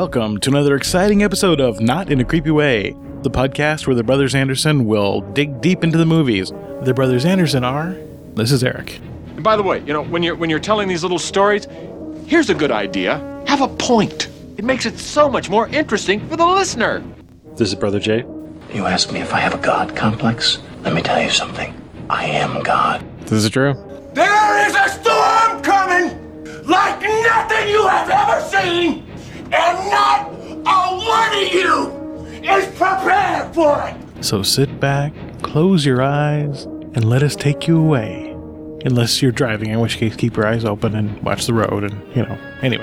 Welcome to another exciting episode of Not in a Creepy Way, the podcast where the Brothers Anderson will dig deep into the movies. The Brothers Anderson are... This is Eric. And by the way, when you're telling these little stories, here's a good idea. Have a point. It makes it so much more interesting for the listener. This is Brother Jay. You ask me if I have a God complex? Let me tell you something. I am God. This is Drew. There is a storm coming like nothing you have ever seen, and not a one of you is prepared for it. So sit back, close your eyes, and let us take you away. Unless you're driving, in which case keep your eyes open and watch the road and, anyway.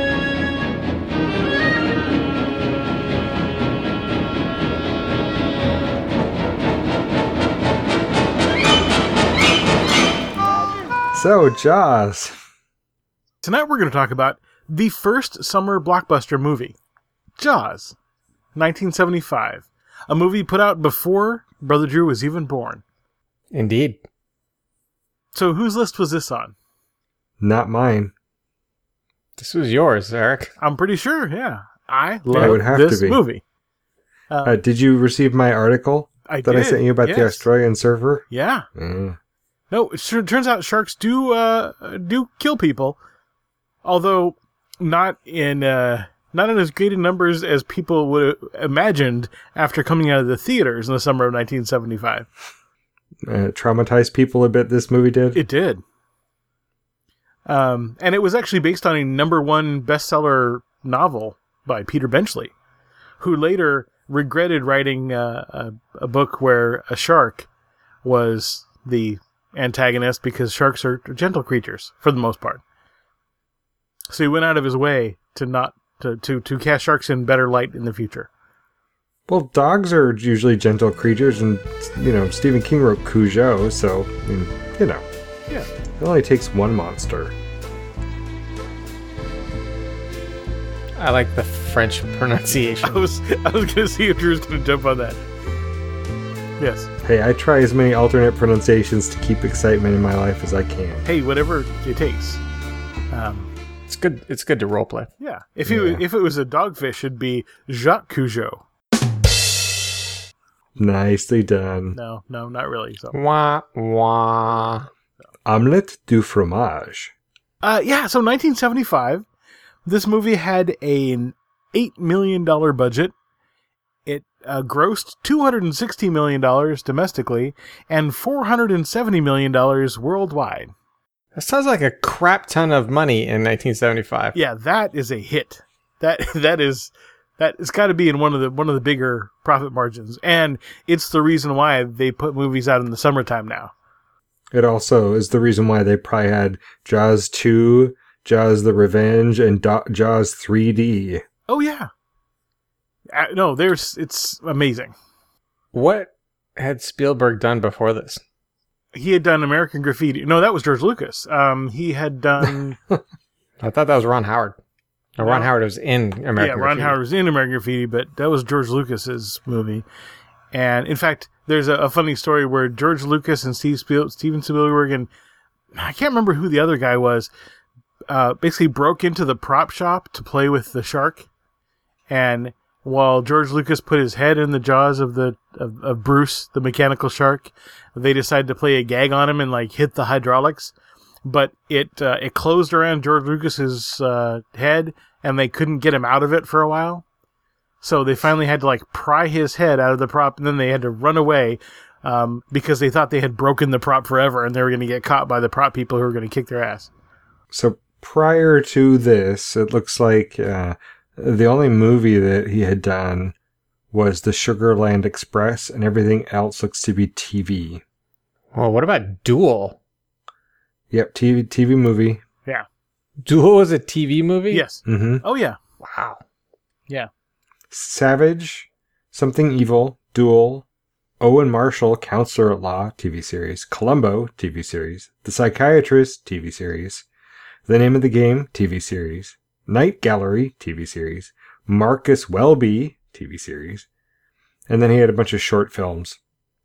So, Jaws. Tonight we're going to talk about the first summer blockbuster movie, Jaws, 1975. A movie put out before Brother Drew was even born. Indeed. So whose list was this on? Not mine. This was yours, Eric. I'm pretty sure, yeah. I love this movie. Did you receive my article I sent you about the Australian surfer? Yeah. No, it turns out sharks do kill people, although not in as great numbers as people would have imagined after coming out of the theaters in the summer of 1975. Traumatized people a bit, this movie did? It did. And it was actually based on a #1 bestseller novel by Peter Benchley, who later regretted writing a book where a shark was the antagonist because sharks are gentle creatures for the most part. So he went out of his way to cast sharks in better light in the future. Well, dogs are usually gentle creatures, and, Stephen King wrote Cujo, so, Yeah. It only takes one monster. I like the French pronunciation. I was going to see if Drew was going to jump on that. Yes. Hey, I try as many alternate pronunciations to keep excitement in my life as I can. Hey, whatever it takes. It's good. It's good to roleplay. Yeah. If it was a dogfish, it'd be Jacques Cujo. Nicely done. No, not really. So. Wah wah. Omelette du fromage. So 1975, this movie had an $8 million budget. It grossed $260 million domestically and $470 million worldwide. That sounds like a crap ton of money in 1975. Yeah, that is a hit. That's got to be in one of the bigger profit margins, and it's the reason why they put movies out in the summertime now. It also is the reason why they probably had Jaws 2, Jaws the Revenge, and Jaws 3D. Oh yeah. No, it's amazing. What had Spielberg done before this? He had done American Graffiti. No, that was George Lucas. He had done... I thought that was Ron Howard. No, Ron Howard was in American Graffiti. Yeah, Ron Howard was in American Graffiti, but that was George Lucas's movie. And in fact, there's a funny story where George Lucas and Steven Spielberg and I can't remember who the other guy was, basically broke into the prop shop to play with the shark. And while George Lucas put his head in the jaws of Bruce, the mechanical shark, they decided to play a gag on him and hit the hydraulics. But it closed around George Lucas's head, and they couldn't get him out of it for a while. So they finally had to pry his head out of the prop, and then they had to run away because they thought they had broken the prop forever, and they were going to get caught by the prop people who were going to kick their ass. So prior to this, it looks like the only movie that he had done was the Sugarland Express, and everything else looks to be TV. Well, what about Duel? Yep, TV movie. Yeah. Duel was a TV movie? Yes. Mm-hmm. Oh, yeah. Wow. Yeah. Savage, Something Evil, Duel, Owen Marshall, Counselor at Law, TV series, Columbo, TV series, The Psychiatrist, TV series, The Name of the Game, TV series, Night Gallery, TV series, Marcus Welby, TV series, and then he had a bunch of short films.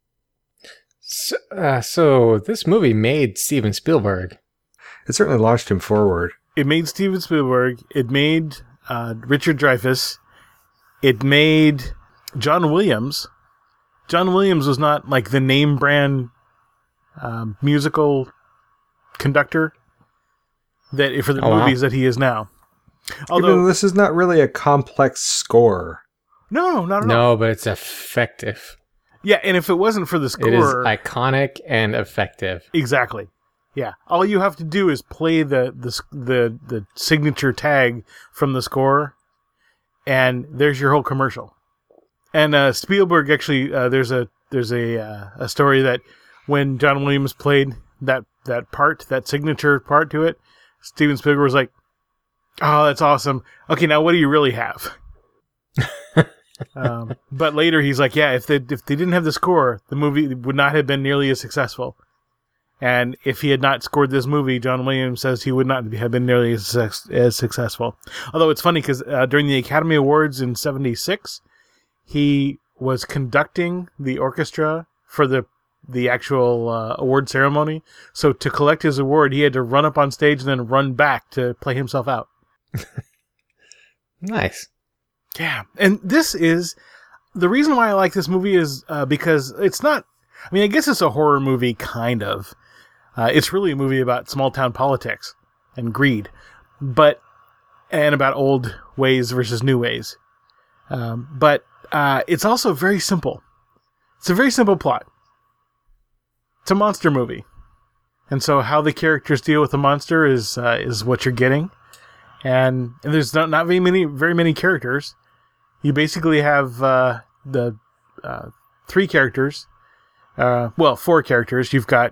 So this movie made Steven Spielberg. It certainly launched him forward. It made Steven Spielberg. It made Richard Dreyfuss. It made John Williams. John Williams was not like the name brand musical conductor that for the movies that he is now. Although this is not really a complex score. No, not at all. No, but it's effective. Yeah, and if it wasn't for the score... It is iconic and effective. Exactly. Yeah. All you have to do is play the signature tag from the score, and there's your whole commercial. And Spielberg actually, there's a story that when John Williams played that part, that signature part to it, Steven Spielberg was like, "Oh, that's awesome. Okay, now what do you really have?" But later he's like, "Yeah, if they didn't have the score, the movie would not have been nearly as successful. And if he had not scored this movie, John Williams says he would not have been nearly as successful." Although it's funny because during the Academy Awards in '76, he was conducting the orchestra for the actual award ceremony. So to collect his award, he had to run up on stage and then run back to play himself out. Nice. Yeah. And this is the reason why I like this movie is because it's not, I mean, I guess it's a horror movie, kind of. It's really a movie about small town politics and greed, and about old ways versus new ways. But it's also very simple. It's a very simple plot. It's a monster movie. And so how the characters deal with the monster is what you're getting. And there's not very many characters. You basically have the three characters. Four characters. You've got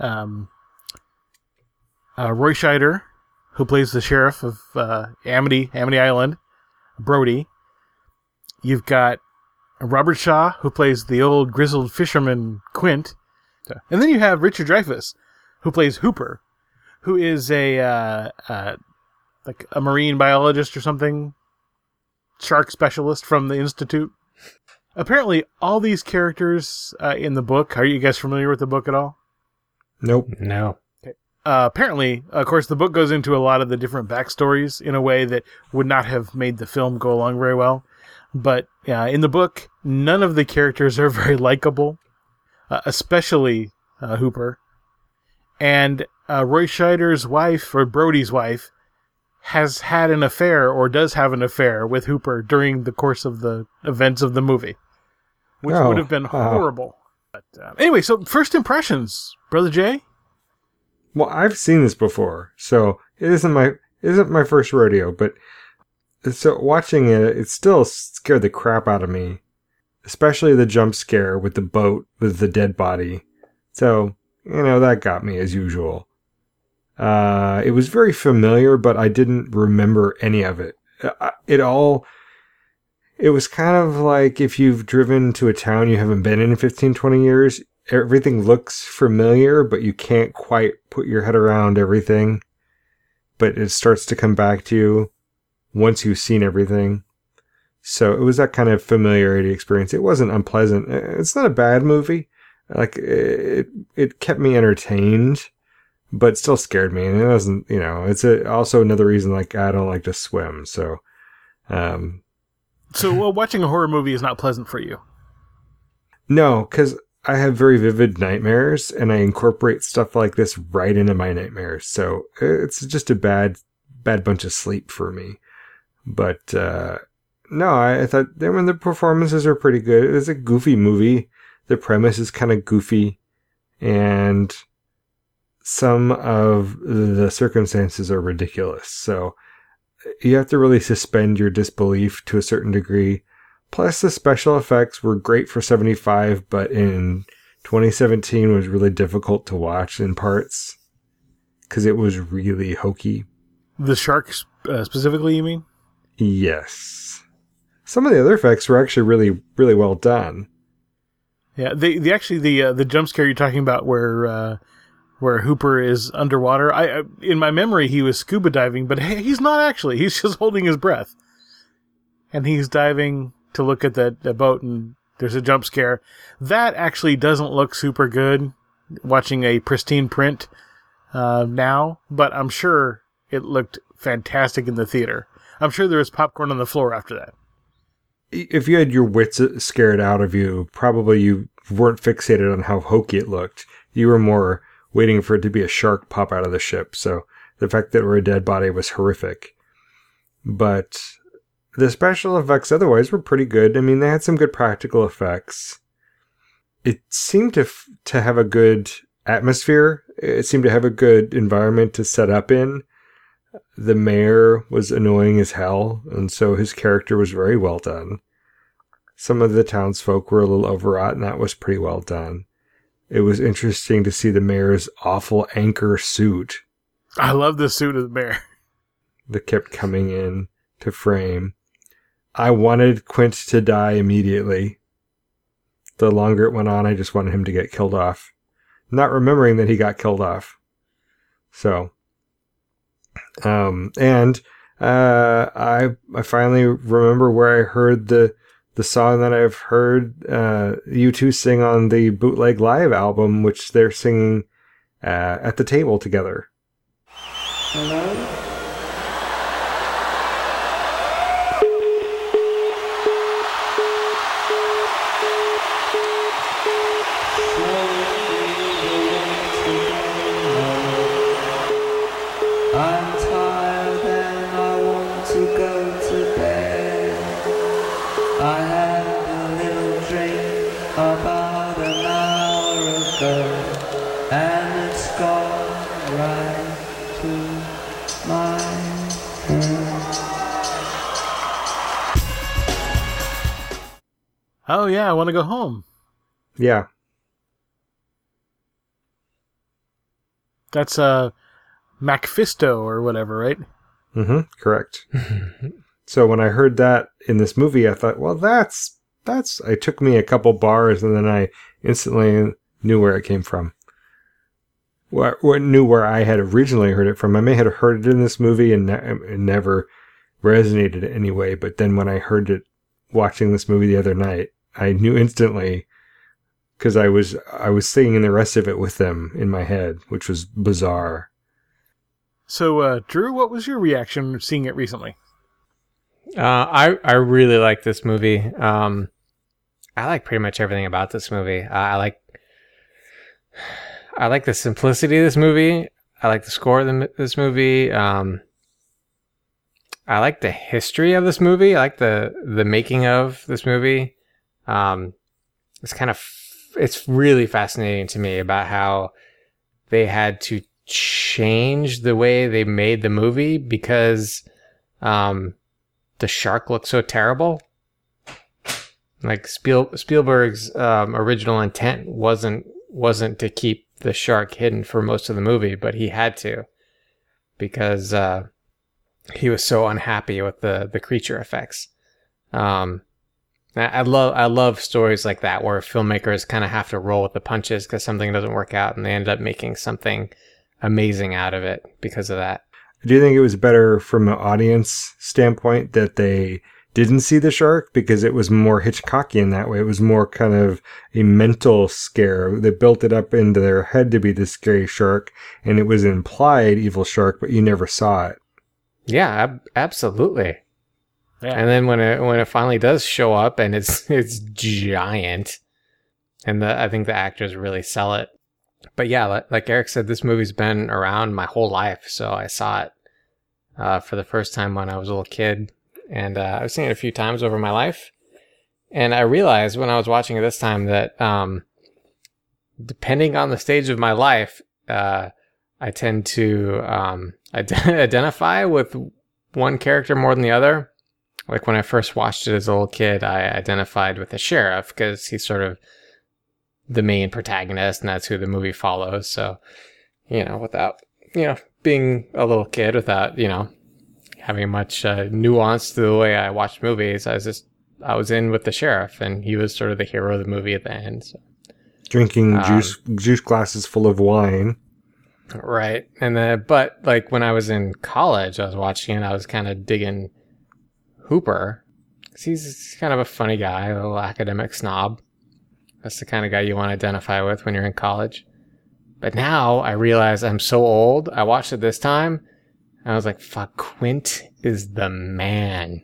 Roy Scheider, who plays the sheriff of Amity Island, Brody. You've got Robert Shaw, who plays the old grizzled fisherman Quint. And then you have Richard Dreyfuss, who plays Hooper, who is a marine biologist or something, shark specialist from the Institute. Apparently, all these characters in the book, are you guys familiar with the book at all? Nope. No. Okay. Apparently, of course, the book goes into a lot of the different backstories in a way that would not have made the film go along very well. But in the book, none of the characters are very likable, especially Hooper. And Roy Scheider's wife, or Brody's wife, has had an affair, or does have an affair, with Hooper during the course of the events of the movie, which would have been horrible. But anyway, so first impressions, Brother Jay? Well, I've seen this before, so it isn't my first rodeo, but so watching it still scared the crap out of me, especially the jump scare with the boat with the dead body. So, that got me as usual. It was very familiar, but I didn't remember any of it. It was kind of like if you've driven to a town you haven't been in 15, 20 years. Everything looks familiar, but you can't quite put your head around everything. But it starts to come back to you once you've seen everything. So it was that kind of familiarity experience. It wasn't unpleasant. It's not a bad movie. Like it kept me entertained, but still scared me. And it wasn't, it's also another reason like I don't like to swim. So, watching a horror movie is not pleasant for you. No, because I have very vivid nightmares, and I incorporate stuff like this right into my nightmares. So it's just a bad bunch of sleep for me. But no, I thought the performances are pretty good. It was a goofy movie. The premise is kind of goofy, and some of the circumstances are ridiculous. So you have to really suspend your disbelief to a certain degree. Plus, the special effects were great for 75, but in 2017 was really difficult to watch in parts because it was really hokey. The sharks specifically, you mean? Yes. Some of the other effects were actually really, really well done. Yeah, the jump scare you're talking about where Hooper is underwater. I in my memory he was scuba diving, but he's not actually. He's just holding his breath, and he's diving to look at the boat, and there's a jump scare. That actually doesn't look super good watching a pristine print now, but I'm sure it looked fantastic in the theater. I'm sure there was popcorn on the floor after that. If you had your wits scared out of you, probably you weren't fixated on how hokey it looked. You were more waiting for it to be a shark pop out of the ship. So the fact that it were a dead body was horrific. But the special effects otherwise were pretty good. I mean, they had some good practical effects. It seemed to have a good atmosphere. It seemed to have a good environment to set up in. The mayor was annoying as hell, and so his character was very well done. Some of the townsfolk were a little overwrought, and that was pretty well done. It was interesting to see the mayor's awful anchor suit I love the suit of the mayor. that kept coming in to frame. I wanted Quint to die immediately. The longer it went on, I just wanted him to get killed off. Not remembering that he got killed off. So, I finally remember where I heard the song that I've heard U2 sing on the Bootleg Live album, which they're singing at the table together. Hello? I'm tired and I want to go to bed. I had a little drink about an hour ago, and it's gone right to my head. Oh, yeah, I want to go home. Yeah. That's Macfisto or whatever, right? Mm-hmm. Correct. So when I heard that in this movie, I thought, well, that's. It took me a couple bars, and then I instantly knew where it came from. Knew where I had originally heard it from. I may have heard it in this movie and it never resonated anyway. But then when I heard it watching this movie the other night, I knew instantly because I was singing the rest of it with them in my head, which was bizarre. So, Drew, what was your reaction seeing it recently? I really like this movie. I like pretty much everything about this movie. I like the simplicity of this movie. I like the score of this movie. I like the history of this movie. I like the making of this movie. It's really fascinating to me about how they had to change the way they made the movie because the shark looked so terrible. Like Spielberg's original intent wasn't to keep the shark hidden for most of the movie, but he had to because he was so unhappy with the creature effects. I love stories like that where filmmakers kind of have to roll with the punches because something doesn't work out and they end up making something amazing out of it because of that. Do you think it was better from an audience standpoint that they didn't see the shark because it was more Hitchcockian that way? It was more kind of a mental scare. They built it up into their head to be the scary shark, and it was an implied evil shark, but you never saw it. Yeah, absolutely. Yeah. And then when it finally does show up and it's giant, and I think the actors really sell it. But yeah, like Eric said, this movie's been around my whole life, so I saw it for the first time when I was a little kid, and I've seen it a few times over my life. And I realized when I was watching it this time that depending on the stage of my life, I tend to identify with one character more than the other. Like when I first watched it as a little kid, I identified with the sheriff because he's sort of the main protagonist and that's who the movie follows. So, without, being a little kid, without, having much nuance to the way I watched movies, I was in with the sheriff and he was sort of the hero of the movie at the end. So. Drinking juice glasses full of wine. Right. And but like when I was in college, I was watching it, I was kind of digging Hooper. 'Cause he's kind of a funny guy, a little academic snob. That's the kind of guy you want to identify with when you're in college. But now I realize I'm so old. I watched it this time. And I was like, fuck, Quint is the man.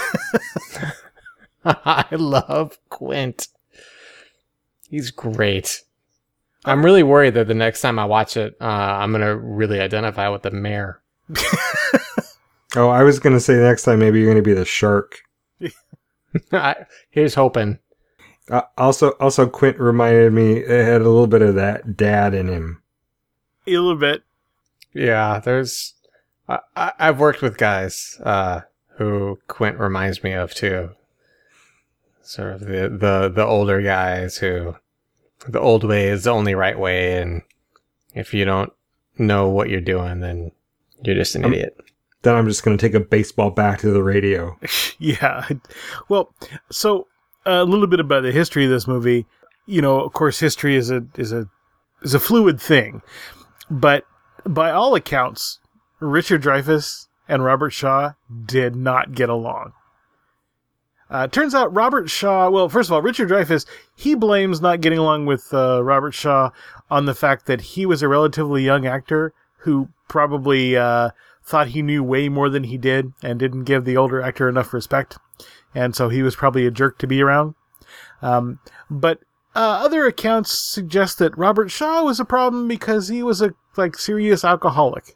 I love Quint. He's great. I'm really worried that the next time I watch it, I'm going to really identify with the mayor. Oh, I was going to say next time maybe you're going to be the shark. Here's hoping. Also, Quint reminded me, it had a little bit of that dad in him. A little bit. Yeah, there's... I've worked with guys who Quint reminds me of, too. Sort of the older guys who... The old way is the only right way, and if you don't know what you're doing, then you're just an idiot. Then I'm just going to take a baseball bat to the radio. Yeah. Well, so a little bit about the history of this movie. You know, of course, history is a fluid thing, but by all accounts, Richard Dreyfuss and Robert Shaw did not get along. Turns out Robert Shaw, well, first of all, Richard Dreyfuss, he blames not getting along with Robert Shaw on the fact that he was a relatively young actor who probably thought he knew way more than he did and didn't give the older actor enough respect. And so he was probably a jerk to be around. But other accounts suggest that Robert Shaw was a problem because he was a serious alcoholic.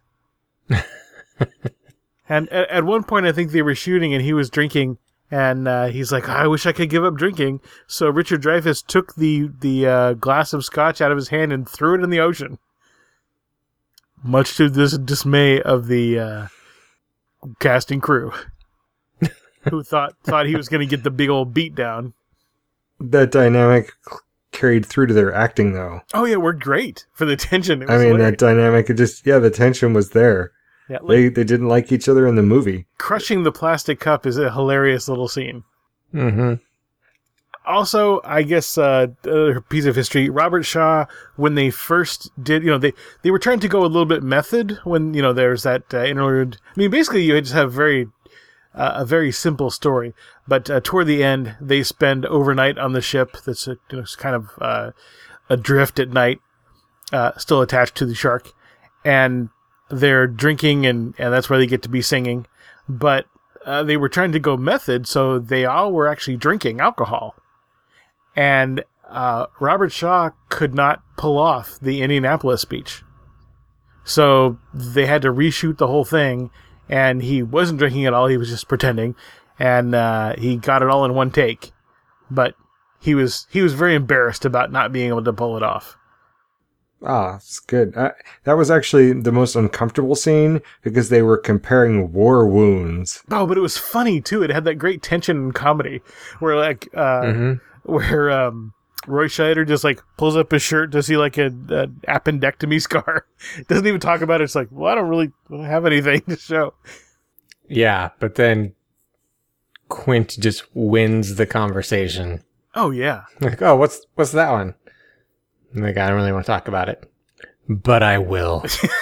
And at one point, I think they were shooting and he was drinking. And he's like, I wish I could give up drinking. So Richard Dreyfuss took the glass of scotch out of his hand and threw it in the ocean. Much to the dismay of the casting crew, who thought he was going to get the big old beat down. That dynamic carried through to their acting, though. Oh, yeah, it worked great for the tension. It was hilarious. hilarious. That dynamic, the tension was there. Yeah, they didn't like each other in the movie. Crushing the plastic cup is a hilarious little scene. Mm-hmm. Also, I guess another piece of history, Robert Shaw, when they first did, they were trying to go a little bit method when, there's that interlude. I mean, basically you just have a very simple story, but toward the end, they spend overnight on the ship that's kind of adrift at night, still attached to the shark, and they're drinking, and that's where they get to be singing. But they were trying to go method, so they all were actually drinking alcohol. And Robert Shaw could not pull off the Indianapolis speech. So they had to reshoot the whole thing, and he wasn't drinking at all, he was just pretending. And he got it all in one take. But he was very embarrassed about not being able to pull it off. Ah, it's good. That was actually the most uncomfortable scene because they were comparing war wounds. Oh, but it was funny too. It had that great tension and comedy where where Roy Scheider just pulls up his shirt to see an appendectomy scar. Doesn't even talk about it. It's like, well, I don't really have anything to show. Yeah, but then Quint just wins the conversation. Oh yeah. Oh, what's that one? And I don't really want to talk about it, but I will.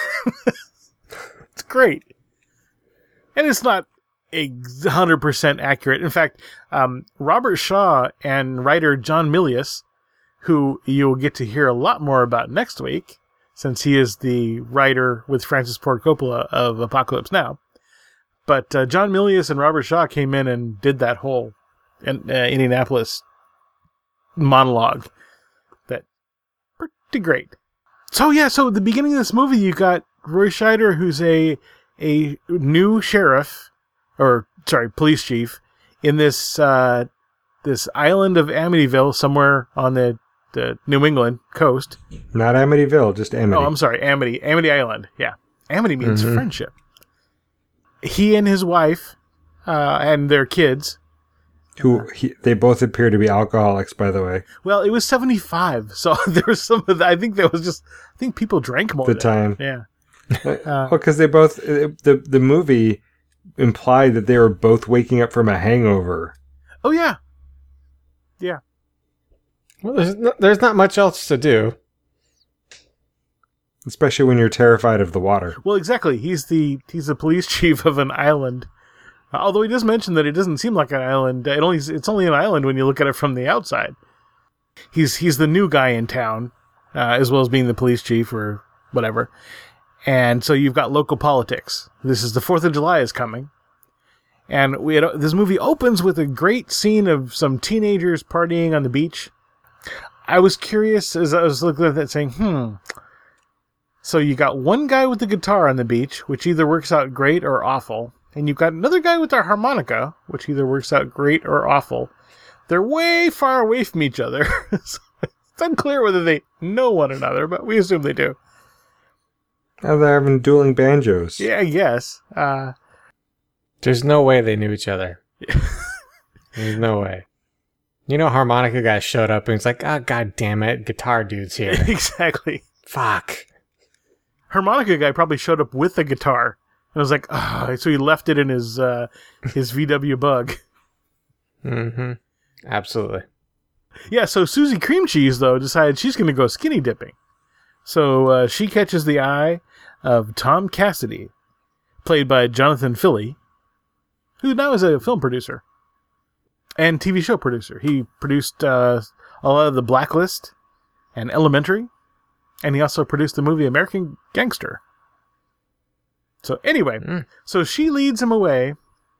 It's great. And it's not 100% accurate. In fact, Robert Shaw and writer John Milius, who you'll get to hear a lot more about next week, since he is the writer with Francis Ford Coppola of Apocalypse Now. But John Milius and Robert Shaw came in and did that whole Indianapolis monologue. Great. So at the beginning of this movie, you got Roy Scheider, who's a new police chief in this island of Amityville, somewhere on the New England coast. Not Amityville, just Amity. Oh, I'm sorry, Amity Island. Yeah, Amity means friendship. He and his wife and their kids. They both appear to be alcoholics, by the way. Well, it was 75, so there was some of that. I think people drank more. The time. Yeah. Well, because they both, the movie implied that they were both waking up from a hangover. Oh, yeah. Yeah. Well, there's not much else to do. Especially when you're terrified of the water. Well, exactly. He's the police chief of an island. Although he does mention that it doesn't seem like an island. It's only an island when you look at it from the outside. He's the new guy in town, as well as being the police chief or whatever. And so you've got local politics. This is the 4th of July is coming. And this movie opens with a great scene of some teenagers partying on the beach. I was curious as I was looking at that saying, So you got one guy with the guitar on the beach, which either works out great or awful. And you've got another guy with a harmonica, which either works out great or awful. They're way far away from each other. So it's unclear whether they know one another, but we assume they do. Oh, they're having dueling banjos. Yeah, I guess. There's no way they knew each other. There's no way. You know, harmonica guy showed up and he's like, God damn it, guitar dude's here. Exactly. Fuck. Harmonica guy probably showed up with a guitar. And was like, so he left it in his VW Bug. Mm-hmm. Absolutely. Yeah, so Susie Cream Cheese, though, decided she's going to go skinny dipping. So she catches the eye of Tom Cassidy, played by Jonathan Filley, who now is a film producer and TV show producer. He produced a lot of The Blacklist and Elementary, and he also produced the movie American Gangster. So anyway, so she leads him away.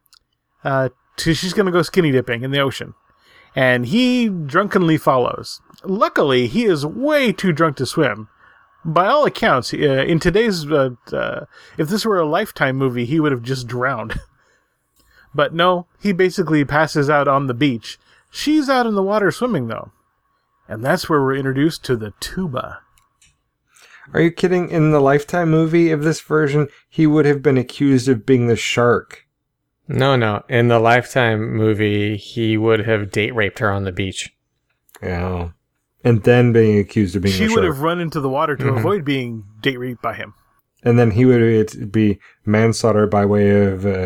She's going to go skinny dipping in the ocean. And he drunkenly follows. Luckily, he is way too drunk to swim. By all accounts, in today's... if this were a Lifetime movie, he would have just drowned. But no, he basically passes out on the beach. She's out in the water swimming, though. And that's where we're introduced to the tuba. Are you kidding? In the Lifetime movie of this version, he would have been accused of being the shark. No. In the Lifetime movie, he would have date raped her on the beach. Yeah. And then being accused of being the shark. She would have run into the water to avoid being date raped by him. And then he would be manslaughter by way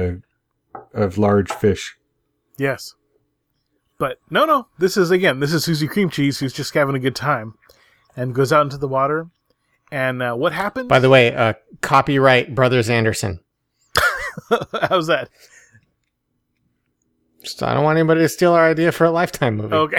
of large fish. Yes. But no. This is Susie Cream Cheese who's just having a good time. And goes out into the water. And what happens? By the way, copyright Brothers Anderson. How's that? Just, I don't want anybody to steal our idea for a Lifetime movie. Okay.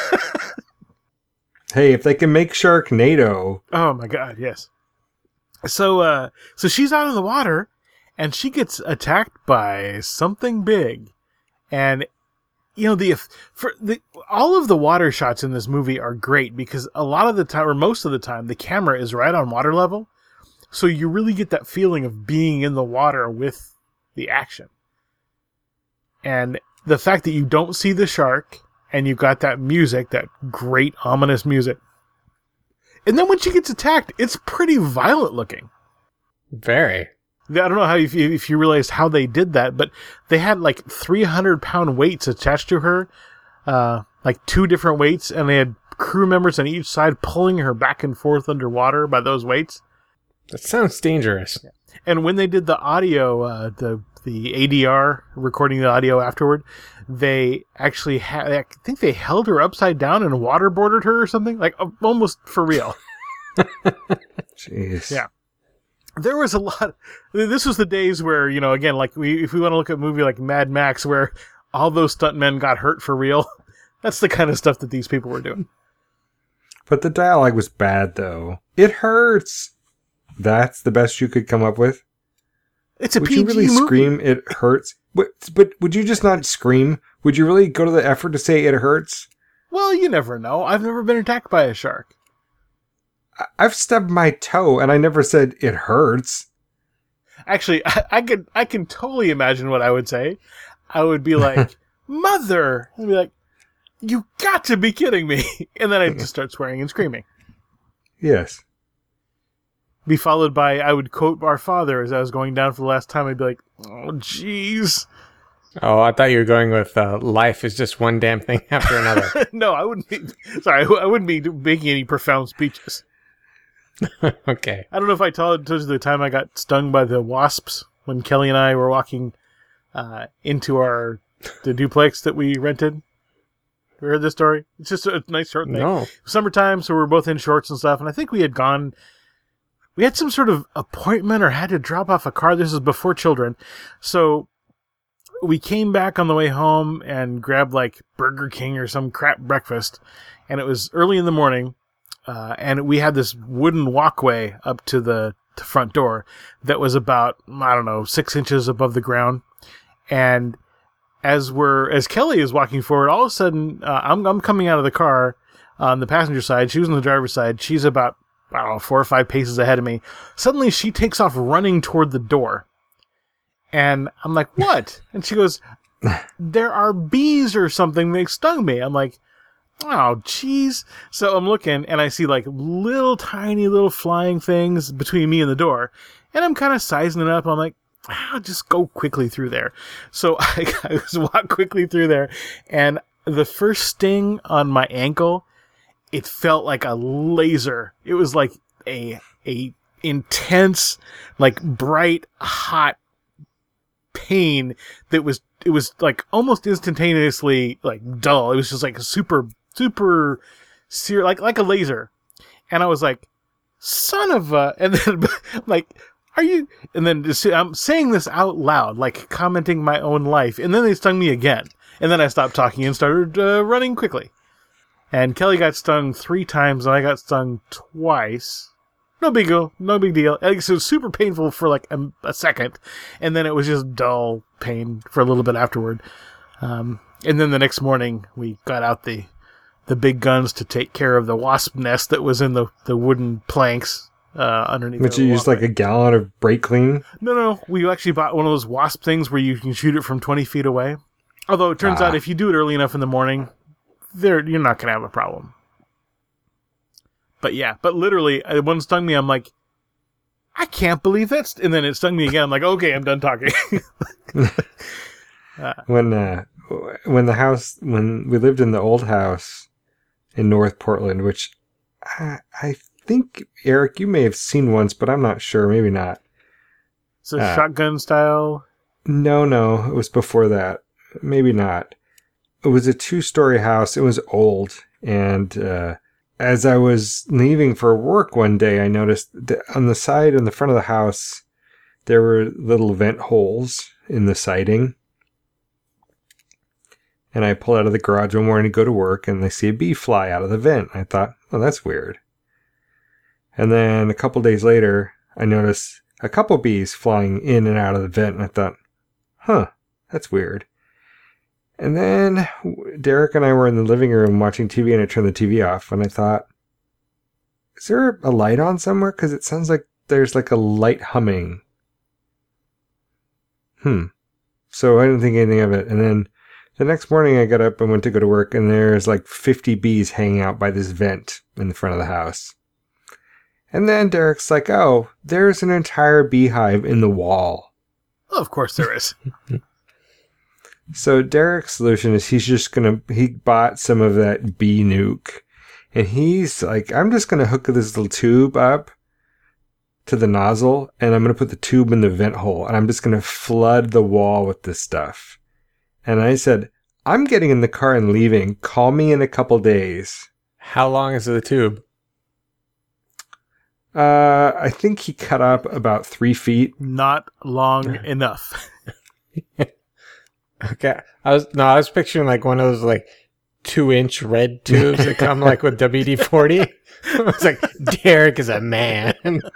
Hey, if they can make Sharknado. Oh my God, yes. So she's out in the water, and she gets attacked by something big, and you know all of the water shots in this movie are great because a lot of the time, or most of the time, the camera is right on water level, so you really get that feeling of being in the water with the action. And the fact that you don't see the shark, and you've got that music, that great ominous music, and then when she gets attacked, it's pretty violent looking. Very. I don't know if you realized how they did that, but they had like 300-pound weights attached to her, like 2 different weights, and they had crew members on each side pulling her back and forth underwater by those weights. That sounds dangerous. And when they did the audio, the ADR, recording the audio afterward, they actually I think they held her upside down and waterboarded her or something, like almost for real. Jeez. Yeah. There was a lot. This was the days where, you know, again, like if we want to look at a movie like Mad Max, where all those stuntmen got hurt for real. That's the kind of stuff that these people were doing. But the dialogue was bad, though. It hurts. That's the best you could come up with. It's a would PG you really movie. Scream? It hurts. But would you just not scream? Would you really go to the effort to say it hurts? Well, you never know. I've never been attacked by a shark. I've stubbed my toe, and I never said it hurts. Actually, I can totally imagine what I would say. I would be like, "Mother!" I'd be like, "You got to be kidding me!" And then I'd just start swearing and screaming. Yes. Be followed by, I would quote our father as I was going down for the last time. I'd be like, "Oh, jeez." Oh, I thought you were going with life is just one damn thing after another. No, I wouldn't be. Sorry, I wouldn't be making any profound speeches. Okay. I don't know if I told you the time I got stung by the wasps when Kelly and I were walking into the duplex that we rented. You heard this story? It's just a nice short thing. No. Summertime, so we're both in shorts and stuff, and I think we had some sort of appointment or had to drop off a car. This is before children. So we came back on the way home and grabbed like Burger King or some crap breakfast, and it was early in the morning. And we had this wooden walkway up to the front door that was about, I don't know, 6 inches above the ground. And as Kelly is walking forward, all of a sudden, I'm coming out of the car on the passenger side. She was on the driver's side. She's about, I don't know, 4 or 5 paces ahead of me. Suddenly she takes off running toward the door. And I'm like, what? And she goes, there are bees or something. They stung me. I'm like, oh, jeez. So I'm looking, and I see like tiny little flying things between me and the door. And I'm kind of sizing it up. I'm like, I'll just go quickly through there. So I just walk quickly through there. And the first sting on my ankle, it felt like a laser. It was like a intense, like bright, hot pain that was like almost instantaneously like dull. It was just like a super like a laser. And I was like, son of a, and then like, are you, and then I'm saying this out loud, like commenting my own life. And then they stung me again. And then I stopped talking and started running quickly. And Kelly got stung 3 times and I got stung twice. No big deal. It was super painful for like a second. And then it was just dull pain for a little bit afterward. And then the next morning we got out the big guns to take care of the wasp nest that was in the wooden planks underneath. But you used like a gallon of brake clean? No. We actually bought one of those wasp things where you can shoot it from 20 feet away. Although it turns out if you do it early enough in the morning, you're not going to have a problem. But literally, one stung me. I'm like, I can't believe that's... And then it stung me again. I'm like, okay, I'm done talking. When we lived in the old house in North Portland, which I think, Eric, you may have seen once, but I'm not sure. Maybe not. So shotgun style? No, it was before that. Maybe not. It was a 2-story house. It was old. And as I was leaving for work one day, I noticed that on the side, on the front of the house, there were little vent holes in the siding. And I pulled out of the garage one morning to go to work, and I see a bee fly out of the vent. I thought, oh, that's weird. And then a couple days later, I noticed a couple bees flying in and out of the vent, and I thought, huh, that's weird. And then Derek and I were in the living room watching TV, and I turned the TV off, and I thought, is there a light on somewhere? Because it sounds like there's like a light humming. So I didn't think anything of it. And then the next morning I got up and went to go to work, and there's like 50 bees hanging out by this vent in the front of the house. And then Derek's like, oh, there's an entire beehive in the wall. Well, of course there is. So Derek's solution is he bought some of that bee nuke, and he's like, I'm just going to hook this little tube up to the nozzle, and I'm going to put the tube in the vent hole, and I'm just going to flood the wall with this stuff. And I said, I'm getting in the car and leaving. Call me in a couple days. How long is the tube? I think he cut up about 3 feet. Not long enough. Okay. I was picturing like one of those like 2-inch red tubes that come like with WD-40. I was like, Derek is a man.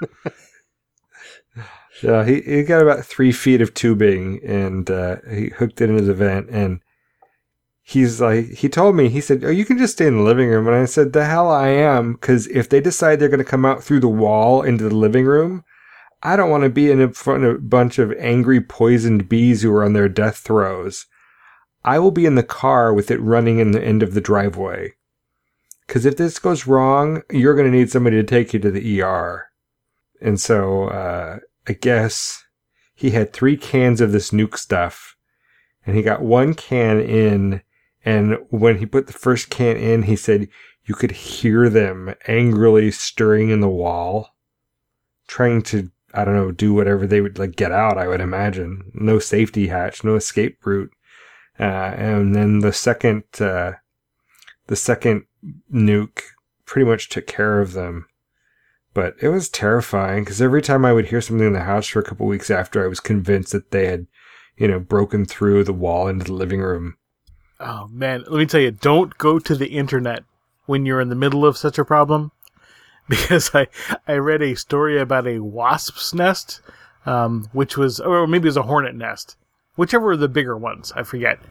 Yeah, he got about 3 feet of tubing, and he hooked it into the vent, and he's like, he told me, he said, oh, you can just stay in the living room. And I said, the hell I am, because if they decide they're going to come out through the wall into the living room, I don't want to be in front of a bunch of angry poisoned bees who are on their death throes. I will be in the car with it running in the end of the driveway. Because if this goes wrong, you're going to need somebody to take you to the ER. And so, I guess he had 3 cans of this nuke stuff, and he got 1 can in, and when he put the first can in, he said you could hear them angrily stirring in the wall, trying to, I don't know, do whatever they would like get out, I would imagine. No safety hatch, no escape route. And then the second nuke pretty much took care of them. But it was terrifying, because every time I would hear something in the house for a couple weeks after, I was convinced that they had, broken through the wall into the living room. Oh, man. Let me tell you, don't go to the internet when you're in the middle of such a problem, because I read a story about a wasp's nest, which was, or maybe it was a hornet nest, whichever were the bigger ones, I forget.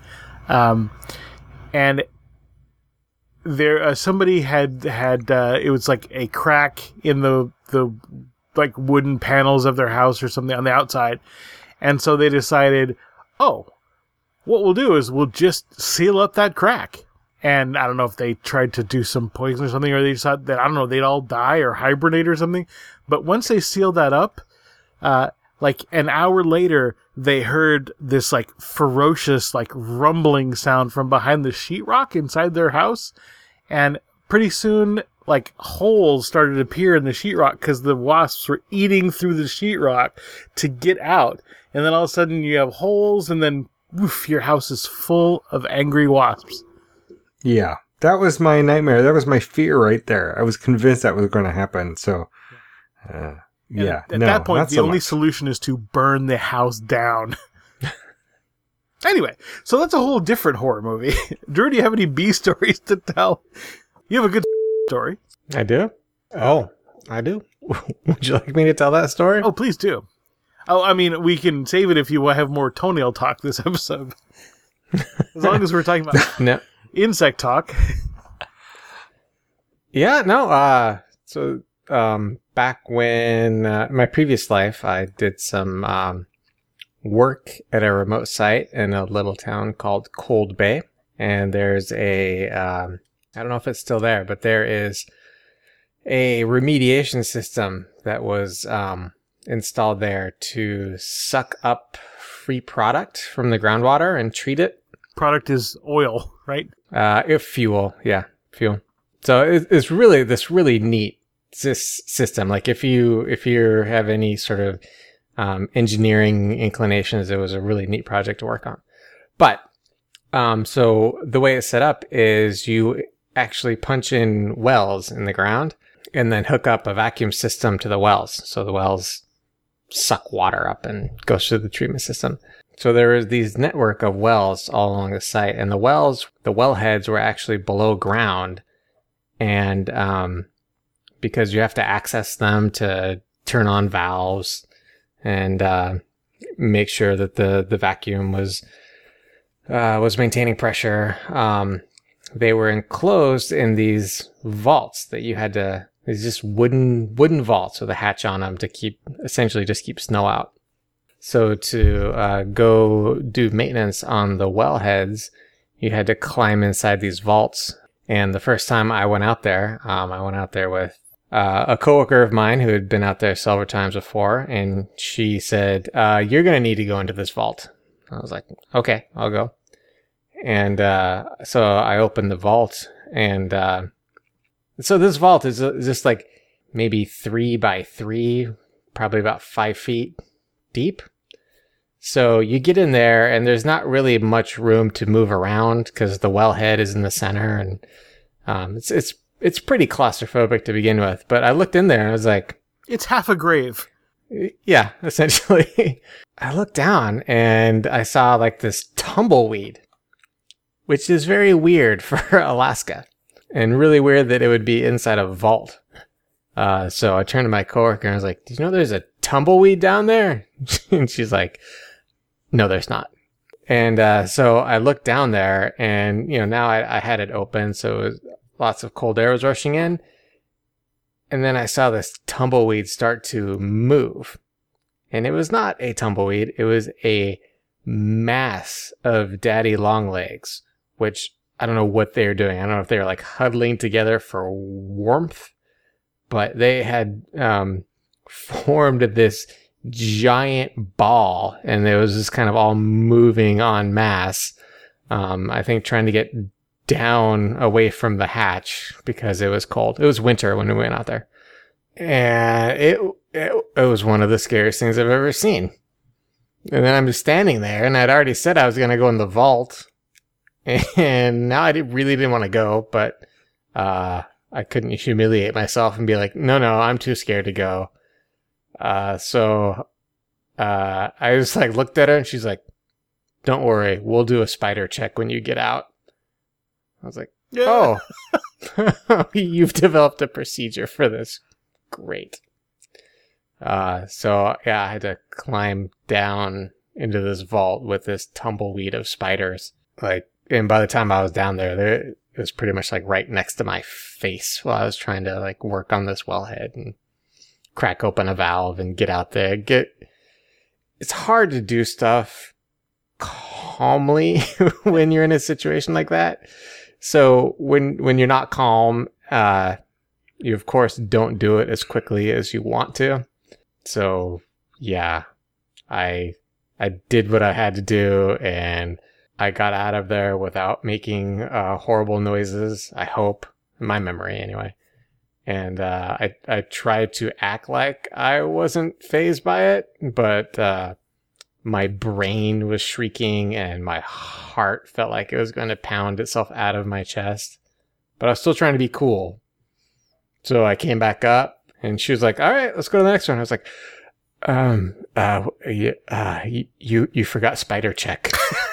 And there, somebody had it was like a crack in the like wooden panels of their house or something on the outside, and so they decided, oh, what we'll do is we'll just seal up that crack. And I don't know if they tried to do some poison or something, or they decided that, I don't know, they'd all die or hibernate or something. But once they sealed that up, like an hour later, they heard this like ferocious, like rumbling sound from behind the sheetrock inside their house. And pretty soon, like holes started to appear in the sheetrock because the wasps were eating through the sheetrock to get out. And then all of a sudden you have holes, and then woof, your house is full of angry wasps. Yeah, that was my nightmare. That was my fear right there. I was convinced that was going to happen. So, yeah. At that point, the only solution is to burn the house down. Anyway, so that's a whole different horror movie. Drew, do you have any B stories to tell? You have a good story. I do? Oh, I do. Would you like me to tell that story? Oh, please do. Oh, I mean, we can save it if you have more toenail talk this episode. As long as we're talking about... No. Insect talk. Yeah, no. So back when my previous life, I did some work at a remote site in a little town called Cold Bay, and there's a I don't know if it's still there, but there is a remediation system that was installed there to suck up free product from the groundwater and treat it. Product is oil, right? Fuel. Yeah, fuel. So it's really this really neat system. Like if you have any sort of engineering inclinations, it was a really neat project to work on. But so the way it's set up is you actually punch in wells in the ground and then hook up a vacuum system to the wells. So the wells suck water up and goes through the treatment system. So there is these network of wells all along the site, and the wellheads were actually below ground, and because you have to access them to turn on valves and make sure that the vacuum was maintaining pressure, they were enclosed in these vaults that you had to. These just wooden vaults with a hatch on them to keep snow out. So to go do maintenance on the wellheads, you had to climb inside these vaults. And the first time I went out there, with a coworker of mine who had been out there several times before, and she said, "You're going to need to go into this vault." I was like, "Okay, I'll go." And so I opened the vault, and so this vault is just like maybe 3 by 3, probably about 5 feet deep. So you get in there and there's not really much room to move around because the wellhead is in the center, and it's pretty claustrophobic to begin with. But I looked in there and I was like, it's half a grave. Yeah, essentially. I looked down and I saw like this tumbleweed, which is very weird for Alaska, and really weird that it would be inside a vault. So I turned to my coworker and I was like, "Do you know there's a tumbleweed down there?" And she's like, "No, there's not." And so I looked down there, and now I had it open, so it was, lots of cold air was rushing in. And then I saw this tumbleweed start to move. And it was not a tumbleweed, it was a mass of daddy long legs, which I don't know what they were doing. I don't know if they were like huddling together for warmth, but they had formed this giant ball, and it was just kind of all moving en masse. I think trying to get down away from the hatch because it was cold. It was winter when we went out there, and it was one of the scariest things I've ever seen. And then I'm just standing there, and I'd already said I was going to go in the vault, and now I really didn't want to go, but I couldn't humiliate myself and be like, no, I'm too scared to go. So I just like looked at her, and she's like, "Don't worry, we'll do a spider check when you get out." I was like, "Oh, you've developed a procedure for this." great. So yeah, I had to climb down into this vault with this tumbleweed of spiders. And by the time I was down there, it was pretty much like right next to my face while I was trying to like work on this wellhead and crack open a valve and get out there. It's hard to do stuff calmly when you're in a situation like that. So when you're not calm, you of course don't do it as quickly as you want to. So yeah, I did what I had to do, and I got out of there without making horrible noises, I hope, in my memory anyway. And I tried to act like I wasn't fazed by it, but my brain was shrieking and my heart felt like it was going to pound itself out of my chest. But I was still trying to be cool. So I came back up and she was like, all right, let's go to the next one. I was like, you forgot spider check.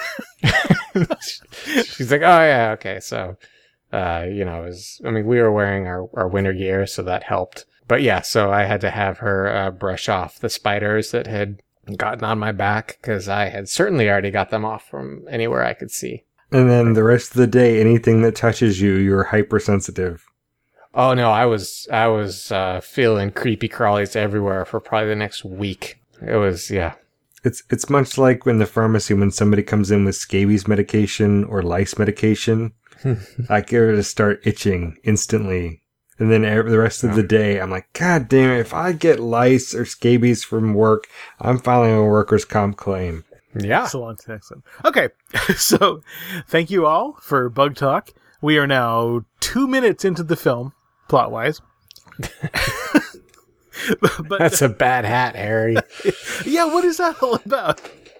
She's like, oh yeah, okay. So, we were wearing our winter gear, so that helped. But yeah, so I had to have her brush off the spiders that had gotten on my back, because I had certainly already got them off from anywhere I could see. And then the rest of the day, anything that touches you, you're hypersensitive. Oh no, I was feeling creepy crawlies everywhere for probably the next week. It was, yeah. It's much like when the pharmacy, when somebody comes in with scabies medication or lice medication, I get her to start itching instantly. And then the rest of the day, I'm like, God damn it, if I get lice or scabies from work, I'm filing a workers' comp claim. Yeah. Excellent. Okay, so thank you all for Bug Talk. We are now 2 minutes into the film, plot-wise. But that's a bad hat, Harry. Yeah, what is that all about?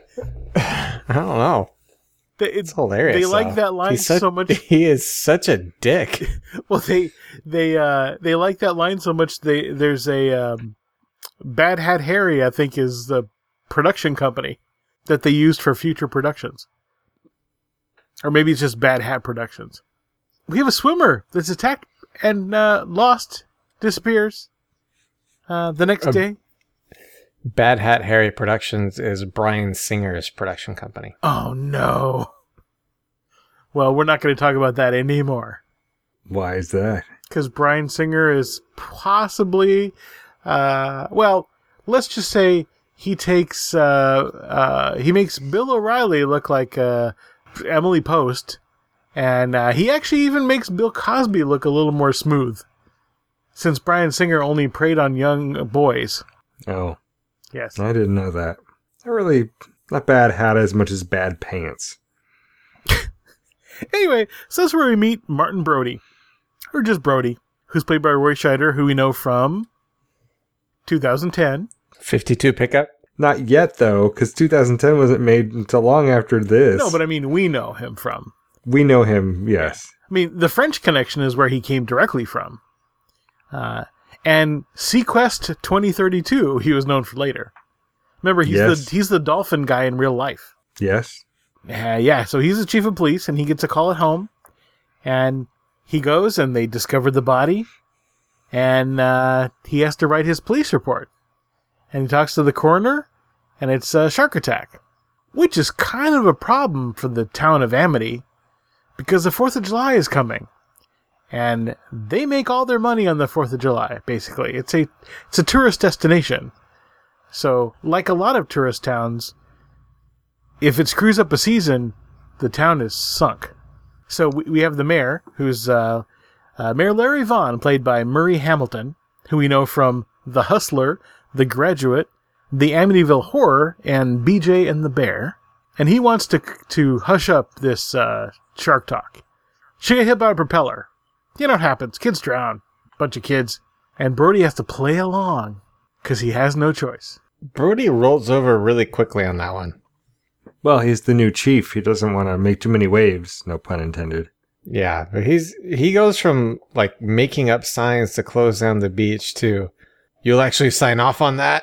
I don't know. It's hilarious. They like that line so much. He is such a dick. Well, they like that line so much. There's a Bad Hat Harry, I think, is the production company that they used for future productions, or maybe it's just Bad Hat Productions. We have a swimmer that's attacked and lost, disappears. The next day. Bad Hat Harry Productions is Bryan Singer's production company. Oh, no. Well, we're not going to talk about that anymore. Why is that? Because Bryan Singer is possibly, let's just say he takes, he makes Bill O'Reilly look like Emily Post, and he actually even makes Bill Cosby look a little more smooth, since Bryan Singer only preyed on young boys. Oh. Yes. I didn't know that. Not bad hat as much as bad pants. Anyway, so that's where we meet Martin Brody. Or just Brody, who's played by Roy Scheider, who we know from 2010. 52 Pickup? Not yet, though, because 2010 wasn't made until long after this. No, but I mean, we know him from. We know him, yes. I mean, the French Connection is where he came directly from. And Sequest 2032, he was known for later. Remember, he's the dolphin guy in real life. Yes. Yeah, so he's the chief of police, and he gets a call at home. And he goes, and they discover the body. And he has to write his police report. And he talks to the coroner, and it's a shark attack. Which is kind of a problem for the town of Amity, because the 4th of July is coming. And they make all their money on the 4th of July, basically. It's a tourist destination. So, like a lot of tourist towns, if it screws up a season, the town is sunk. So we have the mayor, who's Mayor Larry Vaughn, played by Murray Hamilton, who we know from The Hustler, The Graduate, The Amityville Horror, and BJ and the Bear. And he wants to hush up this shark talk. She got hit by a propeller. You know what happens. Kids drown. Bunch of kids. And Brody has to play along because he has no choice. Brody rolls over really quickly on that one. Well, he's the new chief. He doesn't want to make too many waves. No pun intended. Yeah, but he goes from like making up signs to close down the beach to, you'll actually sign off on that?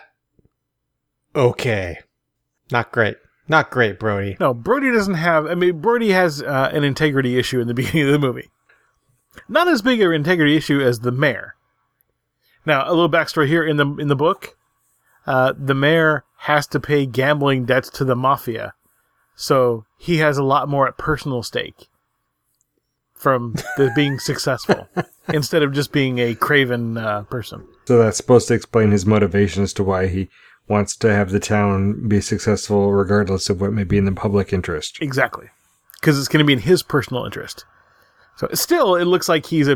Okay. Not great. Not great, Brody. No, Brody doesn't have... I mean, Brody has an integrity issue in the beginning of the movie. Not as big an integrity issue as the mayor. Now, a little backstory here in the book. The mayor has to pay gambling debts to the mafia, so he has a lot more at personal stake from being successful instead of just being a craven person. So that's supposed to explain his motivation as to why he wants to have the town be successful regardless of what may be in the public interest. Exactly. Because it's going to be in his personal interest. So still, it looks like he's a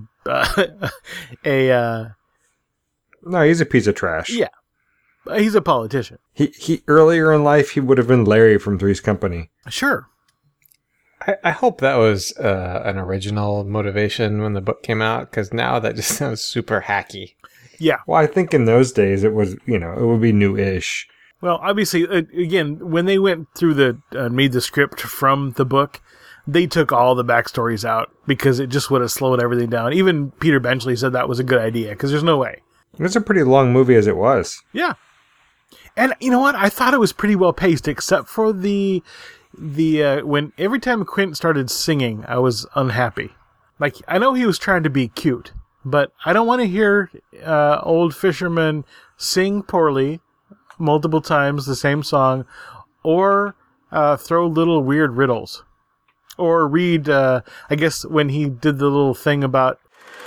No, he's a piece of trash. yeah, he's a politician. He earlier in life, he would have been Larry from Three's Company. Sure. I hope that was an original motivation when the book came out, because now that just sounds super hacky. Yeah. Well, I think in those days it was, it would be new-ish. Well, obviously, again, when they went through made the script from the book, they took all the backstories out because it just would have slowed everything down. Even Peter Benchley said that was a good idea because there's no way. It was a pretty long movie as it was. Yeah. And you know what? I thought it was pretty well paced, except for the when every time Quint started singing, I was unhappy. Like, I know he was trying to be cute, but I don't want to hear old fishermen sing poorly multiple times the same song, or throw little weird riddles, or read. I guess when he did the little thing about.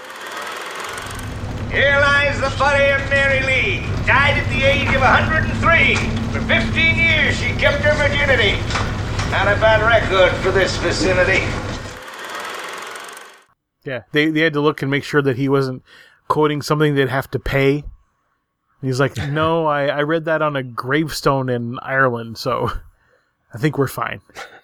Here lies the body of Mary Lee, died at the age of 103. For 15 years she kept her virginity. Not a bad record for this vicinity. Yeah, they had to look and make sure that he wasn't quoting something they'd have to pay. And he's like, no, I read that on a gravestone in Ireland, so I think we're fine.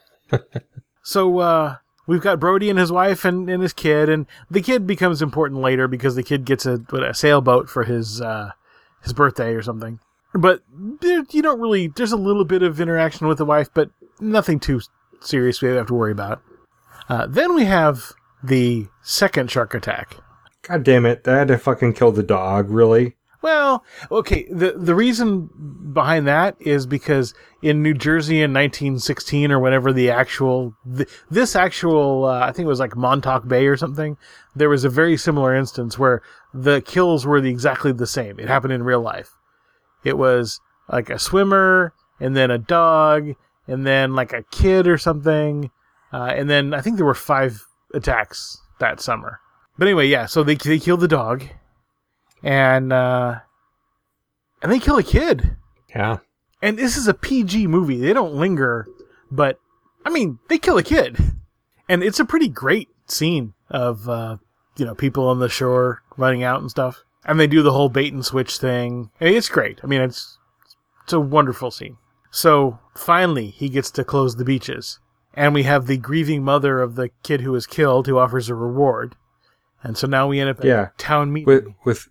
So, we've got Brody and his wife and his kid, and the kid becomes important later because the kid gets a sailboat for his birthday or something. But you don't really, there's a little bit of interaction with the wife, but nothing too serious we have to worry about. Then we have the second shark attack. God damn it, they had to fucking kill the dog, really? Well, okay, the reason behind that is because in New Jersey in 1916 or whenever this actual, I think it was like Montauk Bay or something, there was a very similar instance where the kills were exactly the same. It happened in real life. It was like a swimmer, and then a dog, and then like a kid or something, and then I think there were 5 attacks that summer. But anyway, yeah, so they killed the dog. And they kill a kid. Yeah. And this is a PG movie. They don't linger, but I mean, they kill a kid. And it's a pretty great scene of people on the shore running out and stuff. And they do the whole bait and switch thing. I mean, it's great. I mean, it's a wonderful scene. So finally, he gets to close the beaches. And we have the grieving mother of the kid who was killed who offers a reward. And so now we end up at a town meeting. With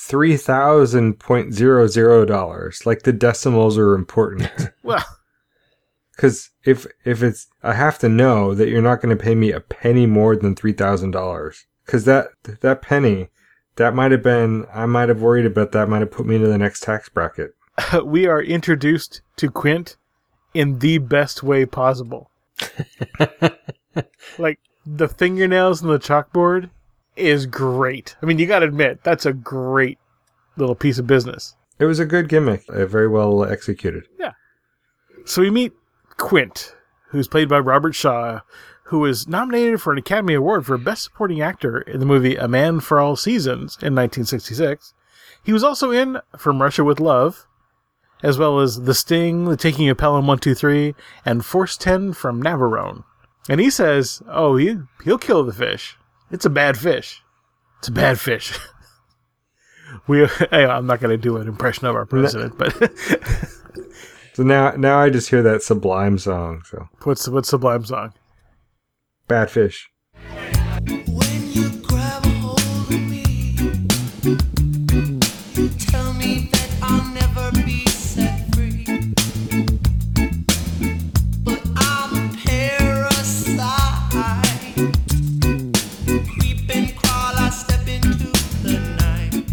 $3,000.00. Like, the decimals are important. Well, because if it's, I have to know that you're not going to pay me a penny more than $3,000. Because that penny, that might have been, I might have worried about that, might have put me into the next tax bracket. We are introduced to Quint in the best way possible. Like, the fingernails and the chalkboard is great. I mean, you gotta admit, that's a great little piece of business. It was a good gimmick. Very well executed. Yeah. So we meet Quint, who's played by Robert Shaw, who was nominated for an Academy Award for Best Supporting Actor in the movie A Man for All Seasons in 1966. He was also in From Russia with Love, as well as The Sting, The Taking of Pelham 123, and Force 10 from Navarone. And he says, oh, he'll kill the fish. It's a bad fish. It's a bad fish. I'm not going to do an impression of our president, but so now I just hear that Sublime song. So what's Sublime song? Bad fish. When you grab a hold of me, tell me that I'll never be set free. But I'm a parasite. Creep and crawl, I step into the night.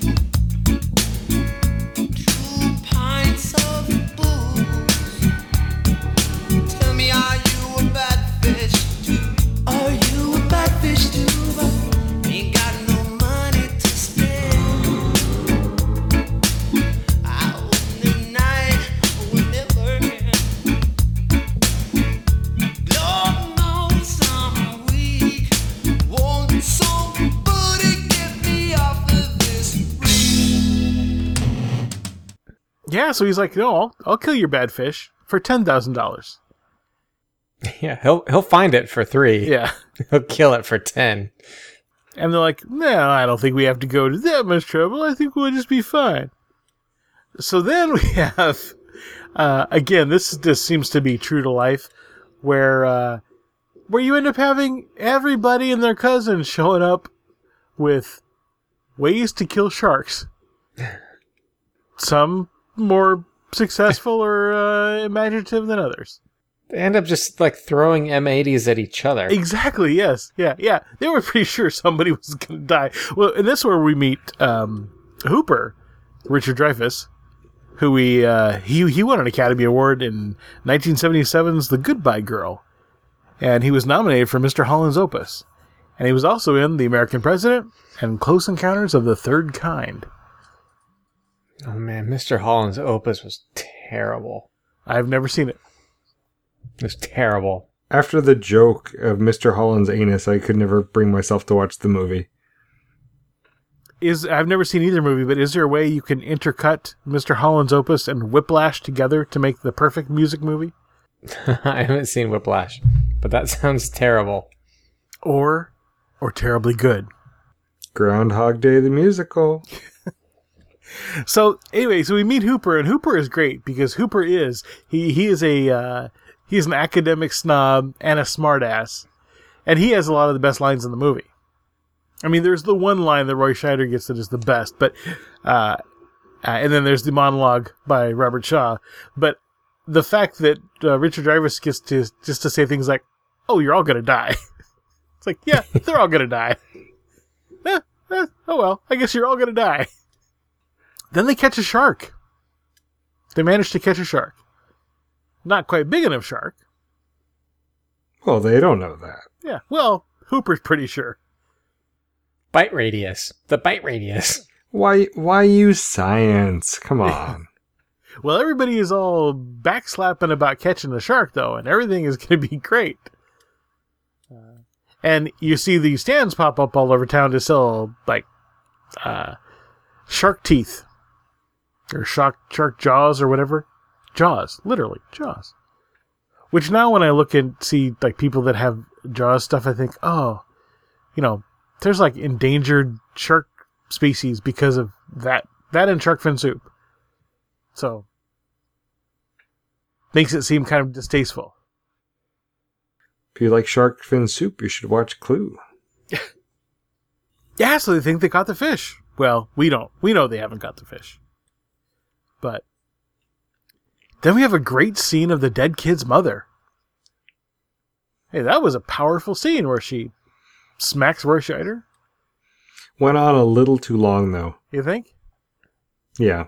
2 pints of booze. Tell me, are you a bad fish too? Are Yeah, so he's like, no, I'll kill your bad fish for $10,000. Yeah, he'll find it for 3. Yeah. He'll kill it for 10. And they're like, no, I don't think we have to go to that much trouble. I think we'll just be fine. So then we have, again, this just seems to be true to life, where you end up having everybody and their cousin showing up with ways to kill sharks. Some more successful or imaginative than others. They end up just like throwing M80s at each other. Exactly, yes. Yeah. They were pretty sure somebody was going to die. Well, and that's where we meet Hooper, Richard Dreyfuss, who he won an Academy Award in 1977's The Goodbye Girl. And he was nominated for Mr. Holland's Opus. And he was also in The American President and Close Encounters of the Third Kind. Oh man, Mr. Holland's Opus was terrible. I've never seen it. It was terrible. After the joke of Mr. Holland's anus, I could never bring myself to watch the movie. I've never seen either movie, but is there a way you can intercut Mr. Holland's Opus and Whiplash together to make the perfect music movie? I haven't seen Whiplash, but that sounds terrible. Or terribly good. Groundhog Day the musical. So anyway, so we meet Hooper, and Hooper is great because Hooper is he's an academic snob and a smartass, and he has a lot of the best lines in the movie. I mean, there's the one line that Roy Scheider gets that is the best, but and then there's the monologue by Robert Shaw. But the fact that Richard Dreyfuss gets to say things like, "Oh, you're all gonna die," it's like, yeah, they're all gonna die. Oh well, I guess you're all gonna die. Then they catch a shark. They manage to catch a shark. Not quite big enough shark. Well, they don't know that. Yeah, well, Hooper's pretty sure. Bite radius. The bite radius. Why use science? Come on. Well, everybody is all backslapping about catching the shark, though, and everything is going to be great. And you see these stands pop up all over town to sell, like, shark teeth. Or shark jaws or whatever. Jaws. Literally. Jaws. Which now when I look and see, like, people that have Jaws stuff, I think, oh, there's, like, endangered shark species because of that. That and shark fin soup. So, makes it seem kind of distasteful. If you like shark fin soup, you should watch Clue. Yeah, so they think they caught the fish. Well, we don't. We know they haven't caught the fish. But then we have a great scene of the dead kid's mother. Hey, that was a powerful scene where she smacks Roy Scheider. Went on a little too long, though. You think? Yeah.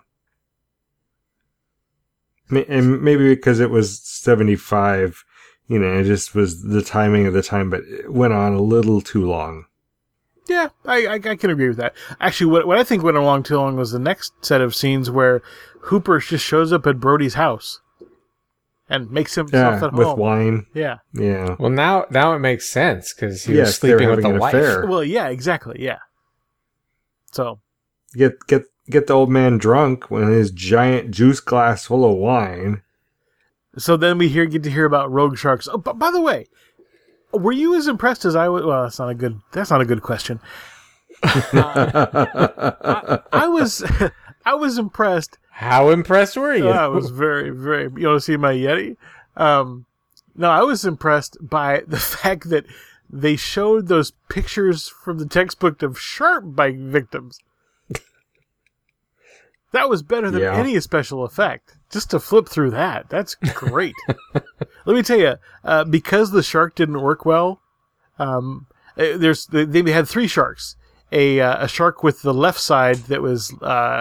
And maybe because it was 75, it just was the timing of the time, but it went on a little too long. Yeah, I can agree with that. Actually, what I think went along too long was the next set of scenes where Hooper just shows up at Brody's house and makes himself at home. With wine. Yeah. Yeah. Well, now it makes sense because he was sleeping with the wife. Affair. Well, yeah, exactly, yeah. So. Get the old man drunk when his giant juice glass full of wine. So then we get to hear about rogue sharks. Oh, by the way, were you as impressed as I was? Well, that's not a good question. I was impressed. How impressed were you? I was very, very. You want to see my Yeti? No, I was impressed by the fact that they showed those pictures from the textbook of shark bite victims. That was better than any special effect. Just to flip through that, that's great. Let me tell you, because the shark didn't work well, they had 3 sharks. A shark with the left side that was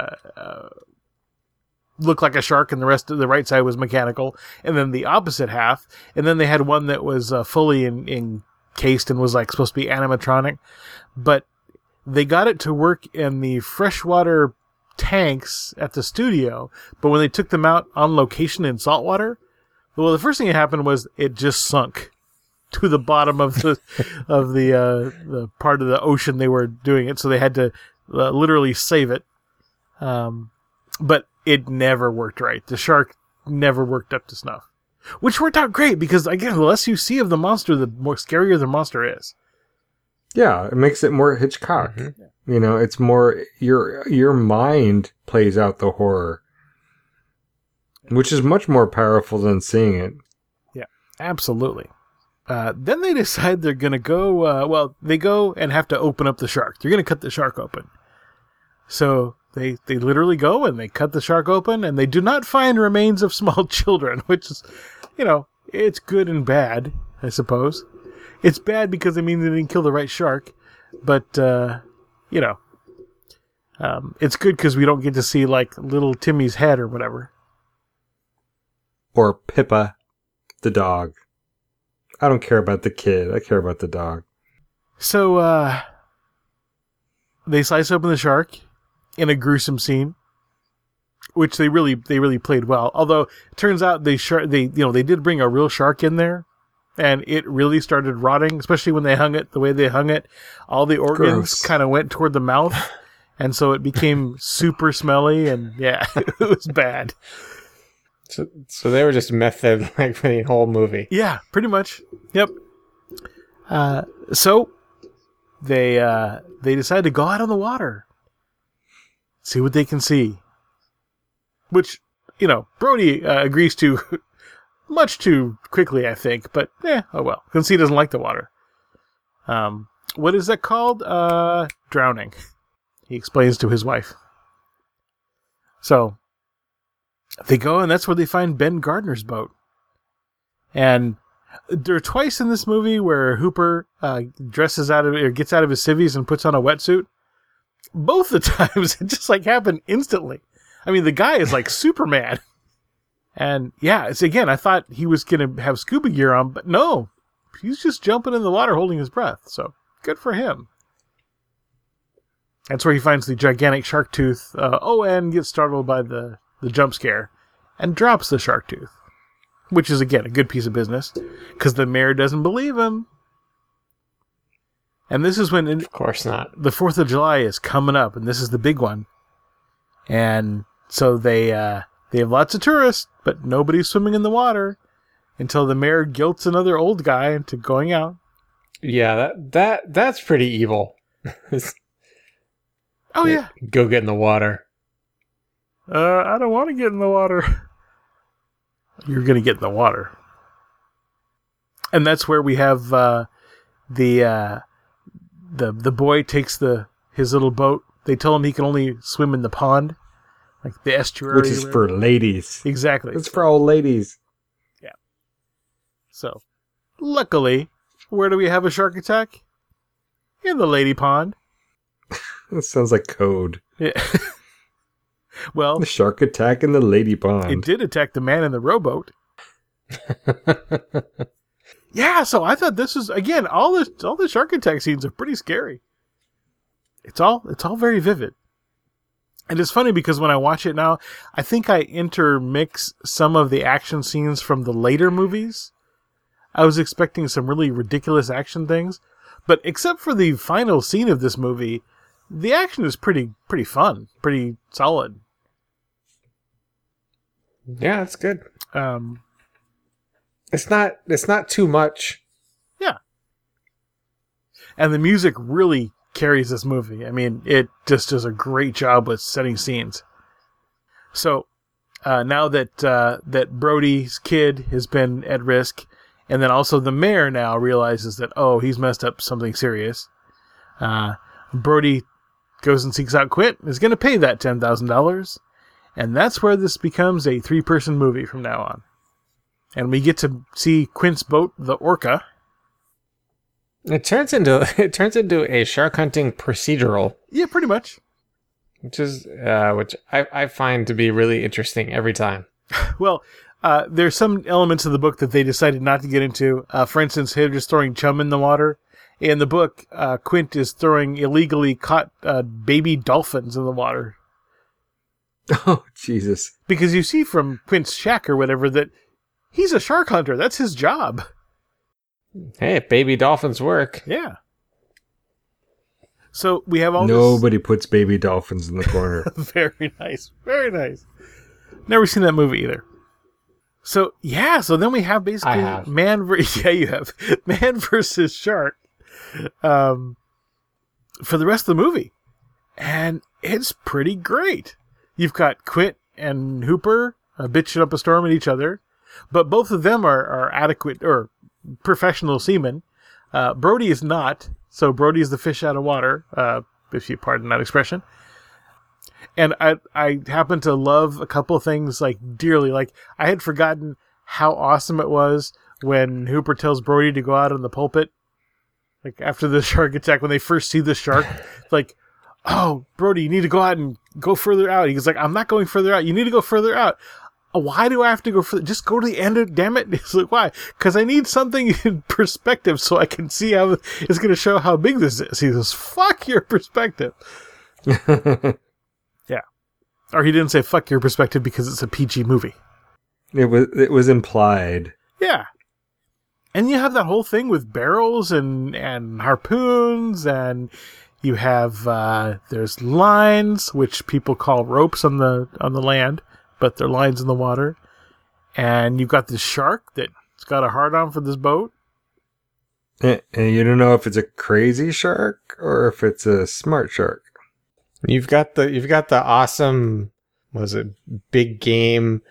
looked like a shark, and the rest of the right side was mechanical, and then the opposite half, and then they had one that was fully encased and was like supposed to be animatronic, but they got it to work in the freshwater tanks at the studio, but when they took them out on location in saltwater, well, the first thing that happened was it just sunk to the bottom of the part of the ocean they were doing it, so they had to literally save it. But it never worked right. The shark never worked up to snuff. Which worked out great because, again, the less you see of the monster, the more scarier the monster is. Yeah, it makes it more Hitchcock. Mm-hmm. You know, it's more your mind plays out the horror, which is much more powerful than seeing it. Yeah, absolutely. Then they decide they're going to go, they go and have to open up the shark. They're going to cut the shark open. So they literally go and they cut the shark open, and they do not find remains of small children, which is, it's good and bad, I suppose. It's bad because it means they didn't kill the right shark, but, it's good because we don't get to see, like, little Timmy's head or whatever. Or Pippa, the dog. I don't care about the kid. I care about the dog. So, they slice open the shark in a gruesome scene, which they really played well. Although it turns out they did bring a real shark in there, and it really started rotting, especially when they hung it the way they hung it. All the organs kind of went toward the mouth, and so it became super smelly, and yeah, it was bad. So they were just method like for the whole movie. Yeah, pretty much. Yep. So they decide to go out on the water, see what they can see. Which, Brody agrees to much too quickly, I think. But oh well, because he doesn't like the water. What is that called? Drowning. He explains to his wife. So they go, and that's where they find Ben Gardner's boat. And there are twice in this movie where Hooper gets out of his civvies and puts on a wetsuit. Both the times, it just happened instantly. I mean, the guy is like Superman. And yeah, it's again, I thought he was going to have scuba gear on, but no. He's just jumping in the water holding his breath. So good for him. That's where he finds the gigantic shark tooth. And gets startled by the jump scare and drops the shark tooth, which is again a good piece of business because the mayor doesn't believe him. And this is when, of course not, the 4th of July is coming up, and this is the big one. And so they have lots of tourists, but nobody's swimming in the water until the mayor guilts another old guy into going out. Yeah, that's pretty evil. Oh yeah, go get in the water. I don't want to get in the water. You're going to get in the water. And that's where we have the boy takes his little boat. They tell him he can only swim in the pond, like the estuary. Which is for ladies. Exactly. It's for old ladies. Yeah. So, luckily, where do we have a shark attack? In the lady pond. That sounds like code. Yeah. Well, the shark attack in the lady pond. It did attack the man in the rowboat. Yeah, so I thought this was, again, all the shark attack scenes are pretty scary. It's all very vivid. And it's funny because when I watch it now, I think I intermix some of the action scenes from the later movies. I was expecting some really ridiculous action things, but except for the final scene of this movie, the action is pretty fun, pretty solid. Yeah, it's good. It's not too much. Yeah. And the music really carries this movie. I mean, it just does a great job with setting scenes. So, now that Brody's kid has been at risk, and then also the mayor now realizes that, he's messed up something serious. Brody goes and seeks out Quint, is going to pay that $10,000. And that's where this becomes a 3-person movie from now on. And we get to see Quint's boat, the Orca. It turns into a shark hunting procedural. Yeah, pretty much. Which I find to be really interesting every time. Well, there's some elements of the book that they decided not to get into. For instance, they're just throwing chum in the water. In the book, Quint is throwing illegally caught baby dolphins in the water. Oh, Jesus. Because you see from Quint's shack or whatever that he's a shark hunter. That's his job. Hey, baby dolphins work. Yeah. So we have all Nobody puts baby dolphins in the corner. this. Very nice. Very nice. Never seen that movie either. So then we have basically I have. you have man versus shark for the rest of the movie. And it's pretty great. You've got Quint and Hooper bitching up a storm at each other, but both of them are adequate or professional seamen. Brody is not, so Brody is the fish out of water, if you pardon that expression. And I happen to love a couple of things like dearly. Like, I had forgotten how awesome it was when Hooper tells Brody to go out on the pulpit, like after the shark attack, when they first see the shark, like, oh, Brody, you need to go out and go further out. He's like, I'm not going further out. You need to go further out. Why do I have to go further? Just go to the end of, damn it. He's like, why? Because I need something in perspective so I can see how it's going to show how big this is. He says, fuck your perspective. Yeah. Or he didn't say fuck your perspective because it's a PG movie. It was implied. Yeah. And you have that whole thing with barrels and harpoons, and you have there's lines, which people call ropes on the land, but they're lines in the water. And you've got this shark that's got a hard on for this boat. And you don't know if it's a crazy shark or if it's a smart shark. You've got the awesome, big game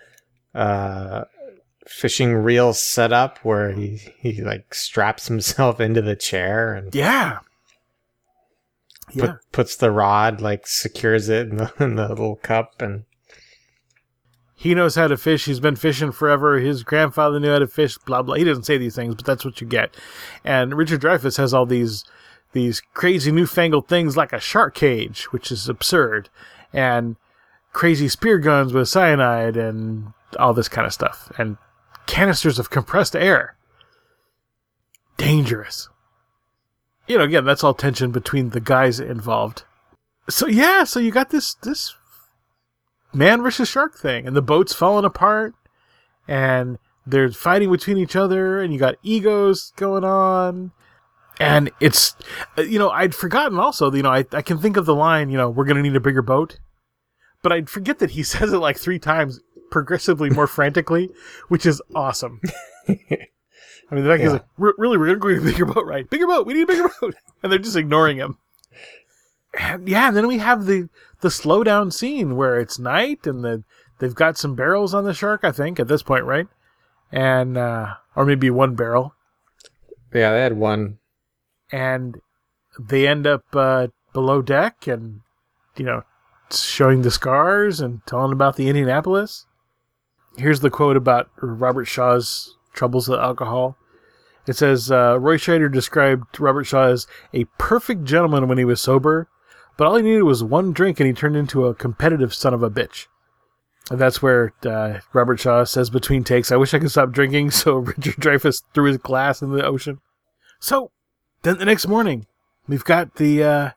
fishing reel setup where he like straps himself into the chair and puts the rod, like secures it in the little cup, and he knows how to fish. He's been fishing forever. His grandfather knew how to fish, blah, blah. He doesn't say these things, but that's what you get. And Richard Dreyfuss has all these crazy newfangled things like a shark cage, which is absurd, and crazy spear guns with cyanide and all this kind of stuff, and canisters of compressed air. Dangerous. Again, that's all tension between the guys involved. So you got this man versus shark thing, and the boat's falling apart, and they're fighting between each other, and you got egos going on, and it's, I'd forgotten also, I can think of the line, we're going to need a bigger boat, but I'd forget that he says it like 3 times, progressively more frantically, which is awesome. I mean, the fact is like, really, we're going to need a bigger boat, right? Bigger boat, we need a bigger boat, and they're just ignoring him. And then we have the slow down scene where it's night and they've got some barrels on the shark, I think, at this point, right? And or maybe one barrel. Yeah, they had one. And they end up below deck and, showing the scars and telling about the Indianapolis. Here's the quote about Robert Shaw's troubles with alcohol. It says, Roy Scheider described Robert Shaw as a perfect gentleman when he was sober, but all he needed was one drink and he turned into a competitive son of a bitch. And that's where Robert Shaw says between takes, I wish I could stop drinking, so Richard Dreyfuss threw his glass in the ocean. So, then the next morning, we've got the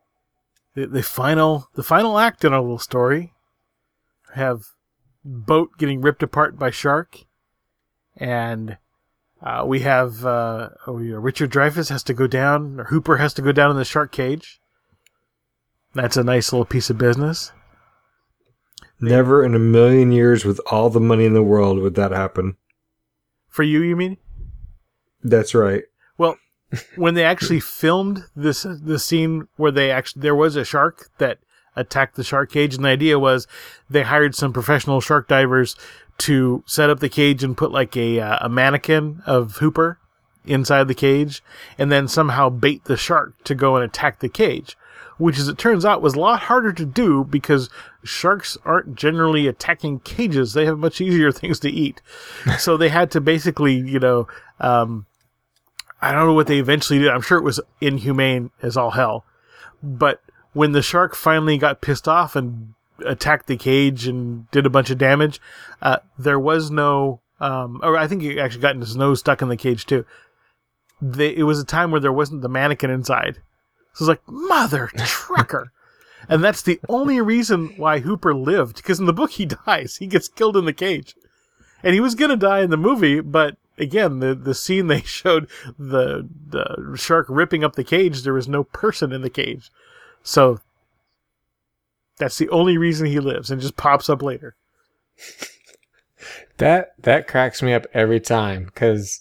final act in our little story. We have boat getting ripped apart by shark, and we have Richard Dreyfuss has to go down, or Hooper has to go down in the shark cage. That's a nice little piece of business. Never in a million years with all the money in the world would that happen. For you mean? That's right. Well, when they actually filmed the scene where there was a shark that attacked the shark cage, and the idea was they hired some professional shark divers to set up the cage and put like a mannequin of Hooper inside the cage, and then somehow bait the shark to go and attack the cage, which, as it turns out, was a lot harder to do because sharks aren't generally attacking cages. They have much easier things to eat. So they had to basically, I don't know what they eventually did. I'm sure it was inhumane as all hell. But when the shark finally got pissed off and attacked the cage and did a bunch of damage, there was no, or I think he actually got his nose stuck in the cage too. It was a time where there wasn't the mannequin inside. So it's like, mother trucker. And that's the only reason why Hooper lived, because in the book he dies. He gets killed in the cage. And he was going to die in the movie, but again, the scene they showed the shark ripping up the cage, there was no person in the cage. So that's the only reason he lives and just pops up later. That cracks me up every time because,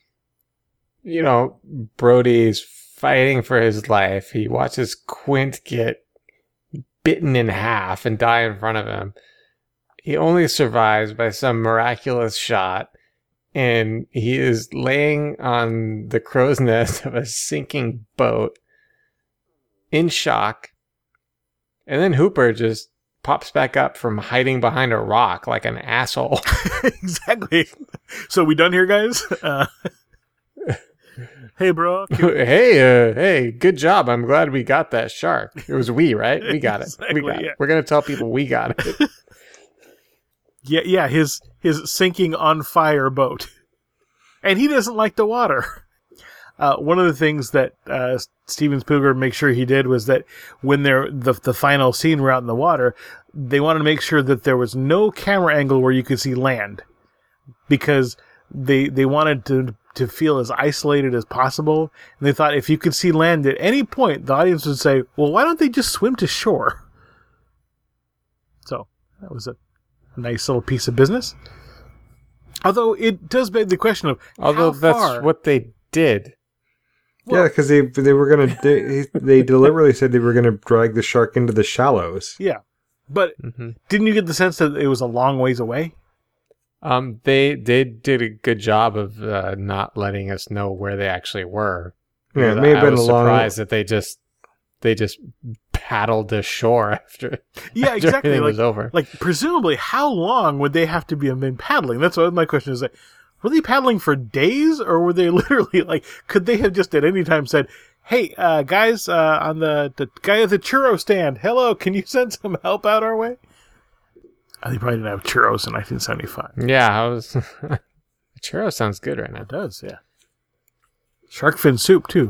Brody's fighting for his life. He watches Quint get bitten in half and die in front of him. He only survives by some miraculous shot, and he is laying on the crow's nest of a sinking boat in shock. And then Hooper just pops back up from hiding behind a rock like an asshole. Exactly. So we done here, guys? Hey, bro. Hey, good job. I'm glad we got that shark. It was we, right? We got it. Exactly, We got yeah. it. We're going to tell people we got it. Yeah, his sinking on fire boat. And he doesn't like the water. One of the things that Steven Spielberg makes sure he did was that when the final scene were out in the water, they wanted to make sure that there was no camera angle where you could see land, because they wanted to feel as isolated as possible. And they thought if you could see land at any point, the audience would say, well, why don't they just swim to shore? So that was a nice little piece of business. Although it does beg the question of Although how that's far. what they did. Yeah, because they were gonna they deliberately said they were gonna drag the shark into the shallows. Yeah, but didn't you get the sense that it was a long ways away? They did a good job of not letting us know where they actually were. Yeah, it may have I been was a long. surprised that they just paddled to shore after. Yeah, after exactly. everything Like, was over. like presumably, how long would they have to been paddling? That's what my question is. Like, were they paddling for days, or were they literally like? Could they have just at any time said, "Hey, guys, on the guy at the churro stand, hello, can you send some help out our way?" They probably didn't have churros in 1975. Yeah, I was. Churro sounds good right now. It does, yeah. Shark fin soup too.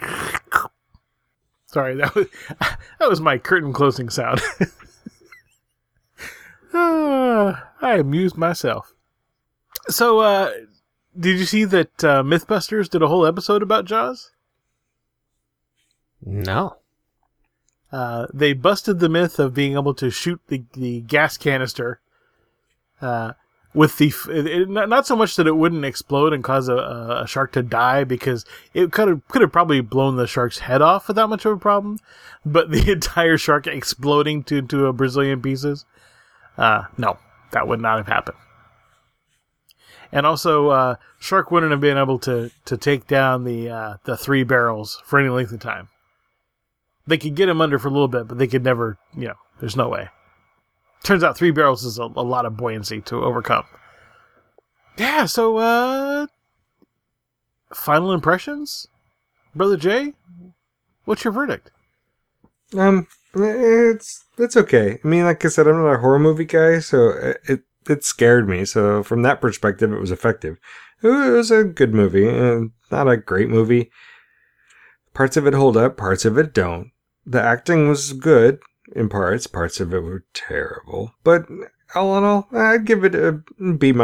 Sorry, that was my curtain closing sound. I amused myself. So, did you see that Mythbusters did a whole episode about Jaws? No. They busted the myth of being able to shoot the gas canister with not so much that it wouldn't explode and cause a shark to die, because it could have probably blown the shark's head off without much of a problem, but the entire shark exploding to a Brazilian pieces, no, that would not have happened. And also, shark wouldn't have been able to take down the 3 barrels for any length of time. They could get him under for a little bit, but they could never, there's no way. Turns out 3 barrels is a lot of buoyancy to overcome. Yeah, so, final impressions? Brother Jay? What's your verdict? It's okay. I mean, like I said, I'm not a horror movie guy, so it scared me. So from that perspective, it was effective. It was a good movie, and not a great movie. Parts of it hold up, parts of it don't. The acting was good in parts of it were terrible. But all in all, I'd give it a B-.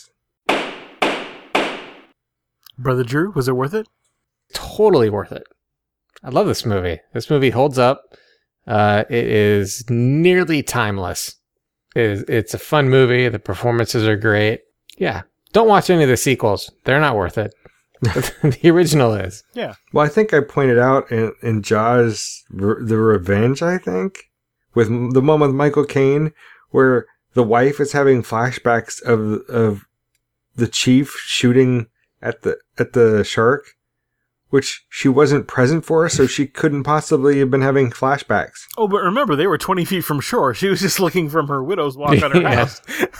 Brother Drew, was it worth it? Totally worth it. I love this movie. This movie holds up. It is nearly timeless. It's a fun movie. The performances are great. Yeah. Don't watch any of the sequels. They're not worth it. The original is. Yeah. Well, I think I pointed out in Jaws, The Revenge, I think, with the one with Michael Caine, where the wife is having flashbacks of the chief shooting at the shark, which she wasn't present for, so she couldn't possibly have been having flashbacks. Oh, but remember, they were 20 feet from shore. She was just looking from her widow's walk on her Yeah. house.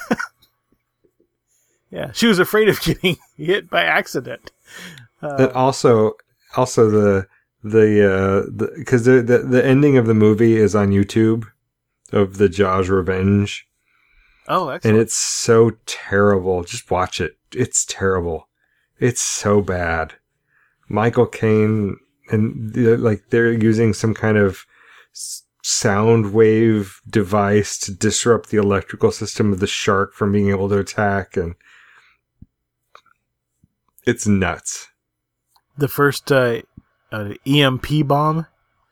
Yeah, she was afraid of getting hit by accident. And also the because the ending of the movie is on YouTube of the Jaws Revenge, Oh, and excellent. it's so terrible. Just watch it. It's terrible. It's so bad. Michael Caine and they're using some kind of sound wave device to disrupt the electrical system of the shark from being able to attack, and It's nuts. The first EMP bomb.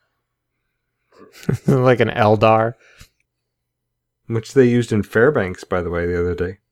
Like an Eldar. Which they used in Fairbanks, by the way, the other day.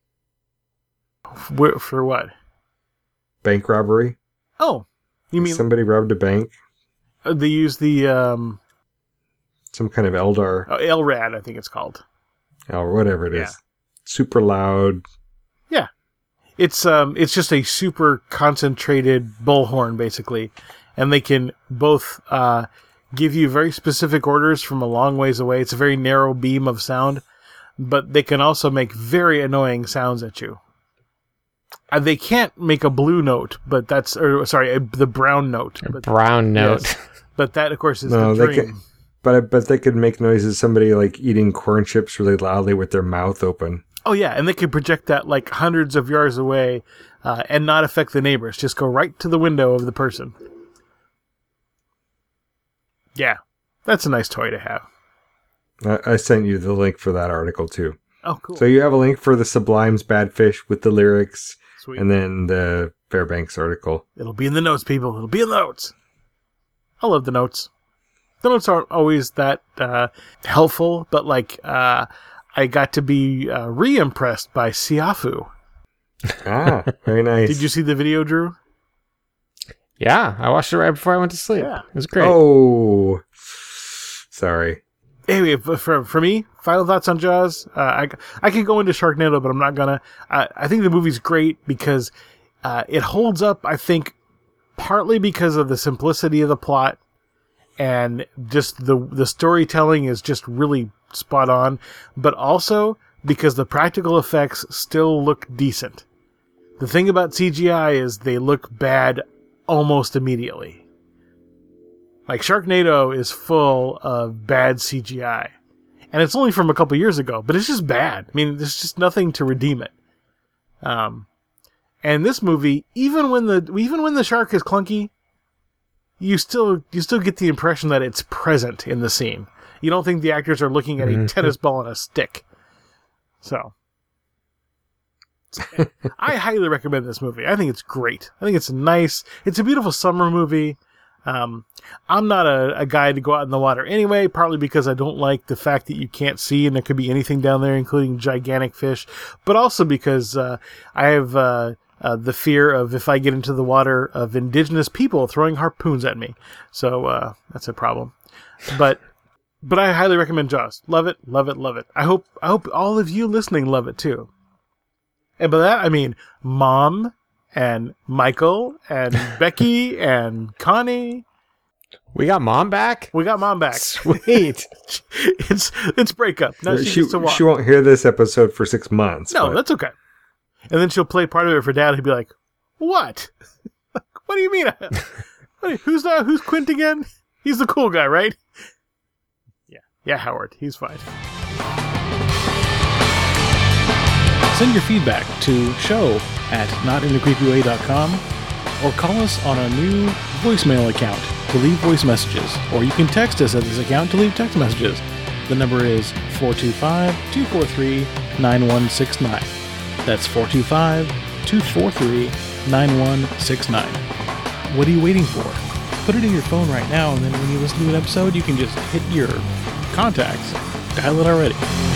For what? Bank robbery. Oh, you mean somebody robbed a bank? They used the some kind of Eldar. LRAD, I think it's called. Or whatever it is. Yeah. Super loud. Yeah. It's just a super concentrated bullhorn, basically. And they can both give you very specific orders from a long ways away. It's a very narrow beam of sound. But they can also make very annoying sounds at you. They can't make a blue note, but that's... the brown note. Brown note. Yes. But that, of course, is the dream. But they could make noises, somebody like eating corn chips really loudly with their mouth open. Oh, yeah, and they can project that like hundreds of yards away and not affect the neighbors. Just go right to the window of the person. Yeah, that's a nice toy to have. I sent you the link for that article, too. Oh, cool. So you have a link for the Sublime's Bad Fish with the lyrics, Sweet. And then the Fairbanks article. It'll be in the notes, people. It'll be in the notes. I love the notes. The notes aren't always that helpful, but like I got to be re-impressed by Siafu. Ah, very nice. Did you see the video, Drew? Yeah, I watched it right before I went to sleep. Yeah. It was great. Oh, sorry. Anyway, for me, final thoughts on Jaws. I could go into Sharknado, but I'm not gonna. I think the movie's great because it holds up. I think partly because of the simplicity of the plot, and just the storytelling is just really spot on, but also because the practical effects still look decent. The thing about CGI is they look bad almost immediately. Like, Sharknado is full of bad CGI. And it's only from a couple years ago, but it's just bad. I mean, there's just nothing to redeem it. And this movie, even when the shark is clunky, you still get the impression that it's present in the scene. You don't think the actors are looking at a tennis ball and a stick. So, I highly recommend this movie. I think it's great. I think it's nice. It's a beautiful summer movie. I'm not a guy to go out in the water anyway, partly because I don't like the fact that you can't see and there could be anything down there, including gigantic fish, but also because I have the fear of, if I get into the water, of indigenous people throwing harpoons at me. So that's a problem. But I highly recommend Jaws. Love it, love it, love it. I hope all of you listening love it too. And by that I mean Mom and Michael and Becky and Connie. We got Mom back? We got Mom back. Sweet. It's breakup. Now she gets to walk. She won't hear this episode for 6 months. No, but that's okay. And then she'll play part of it for Dad. He'll be like, "What? What do you mean? Who's Quint again? He's the cool guy, right?" Yeah, Howard. He's fine. Send your feedback to show@notinthecreepyway.com or call us on our new voicemail account to leave voice messages, or you can text us at this account to leave text messages. The number is 425-243-9169. That's 425-243-9169. What are you waiting for? Put it in your phone right now, and then when you listen to an episode, you can just hit your contacts. Dial it already.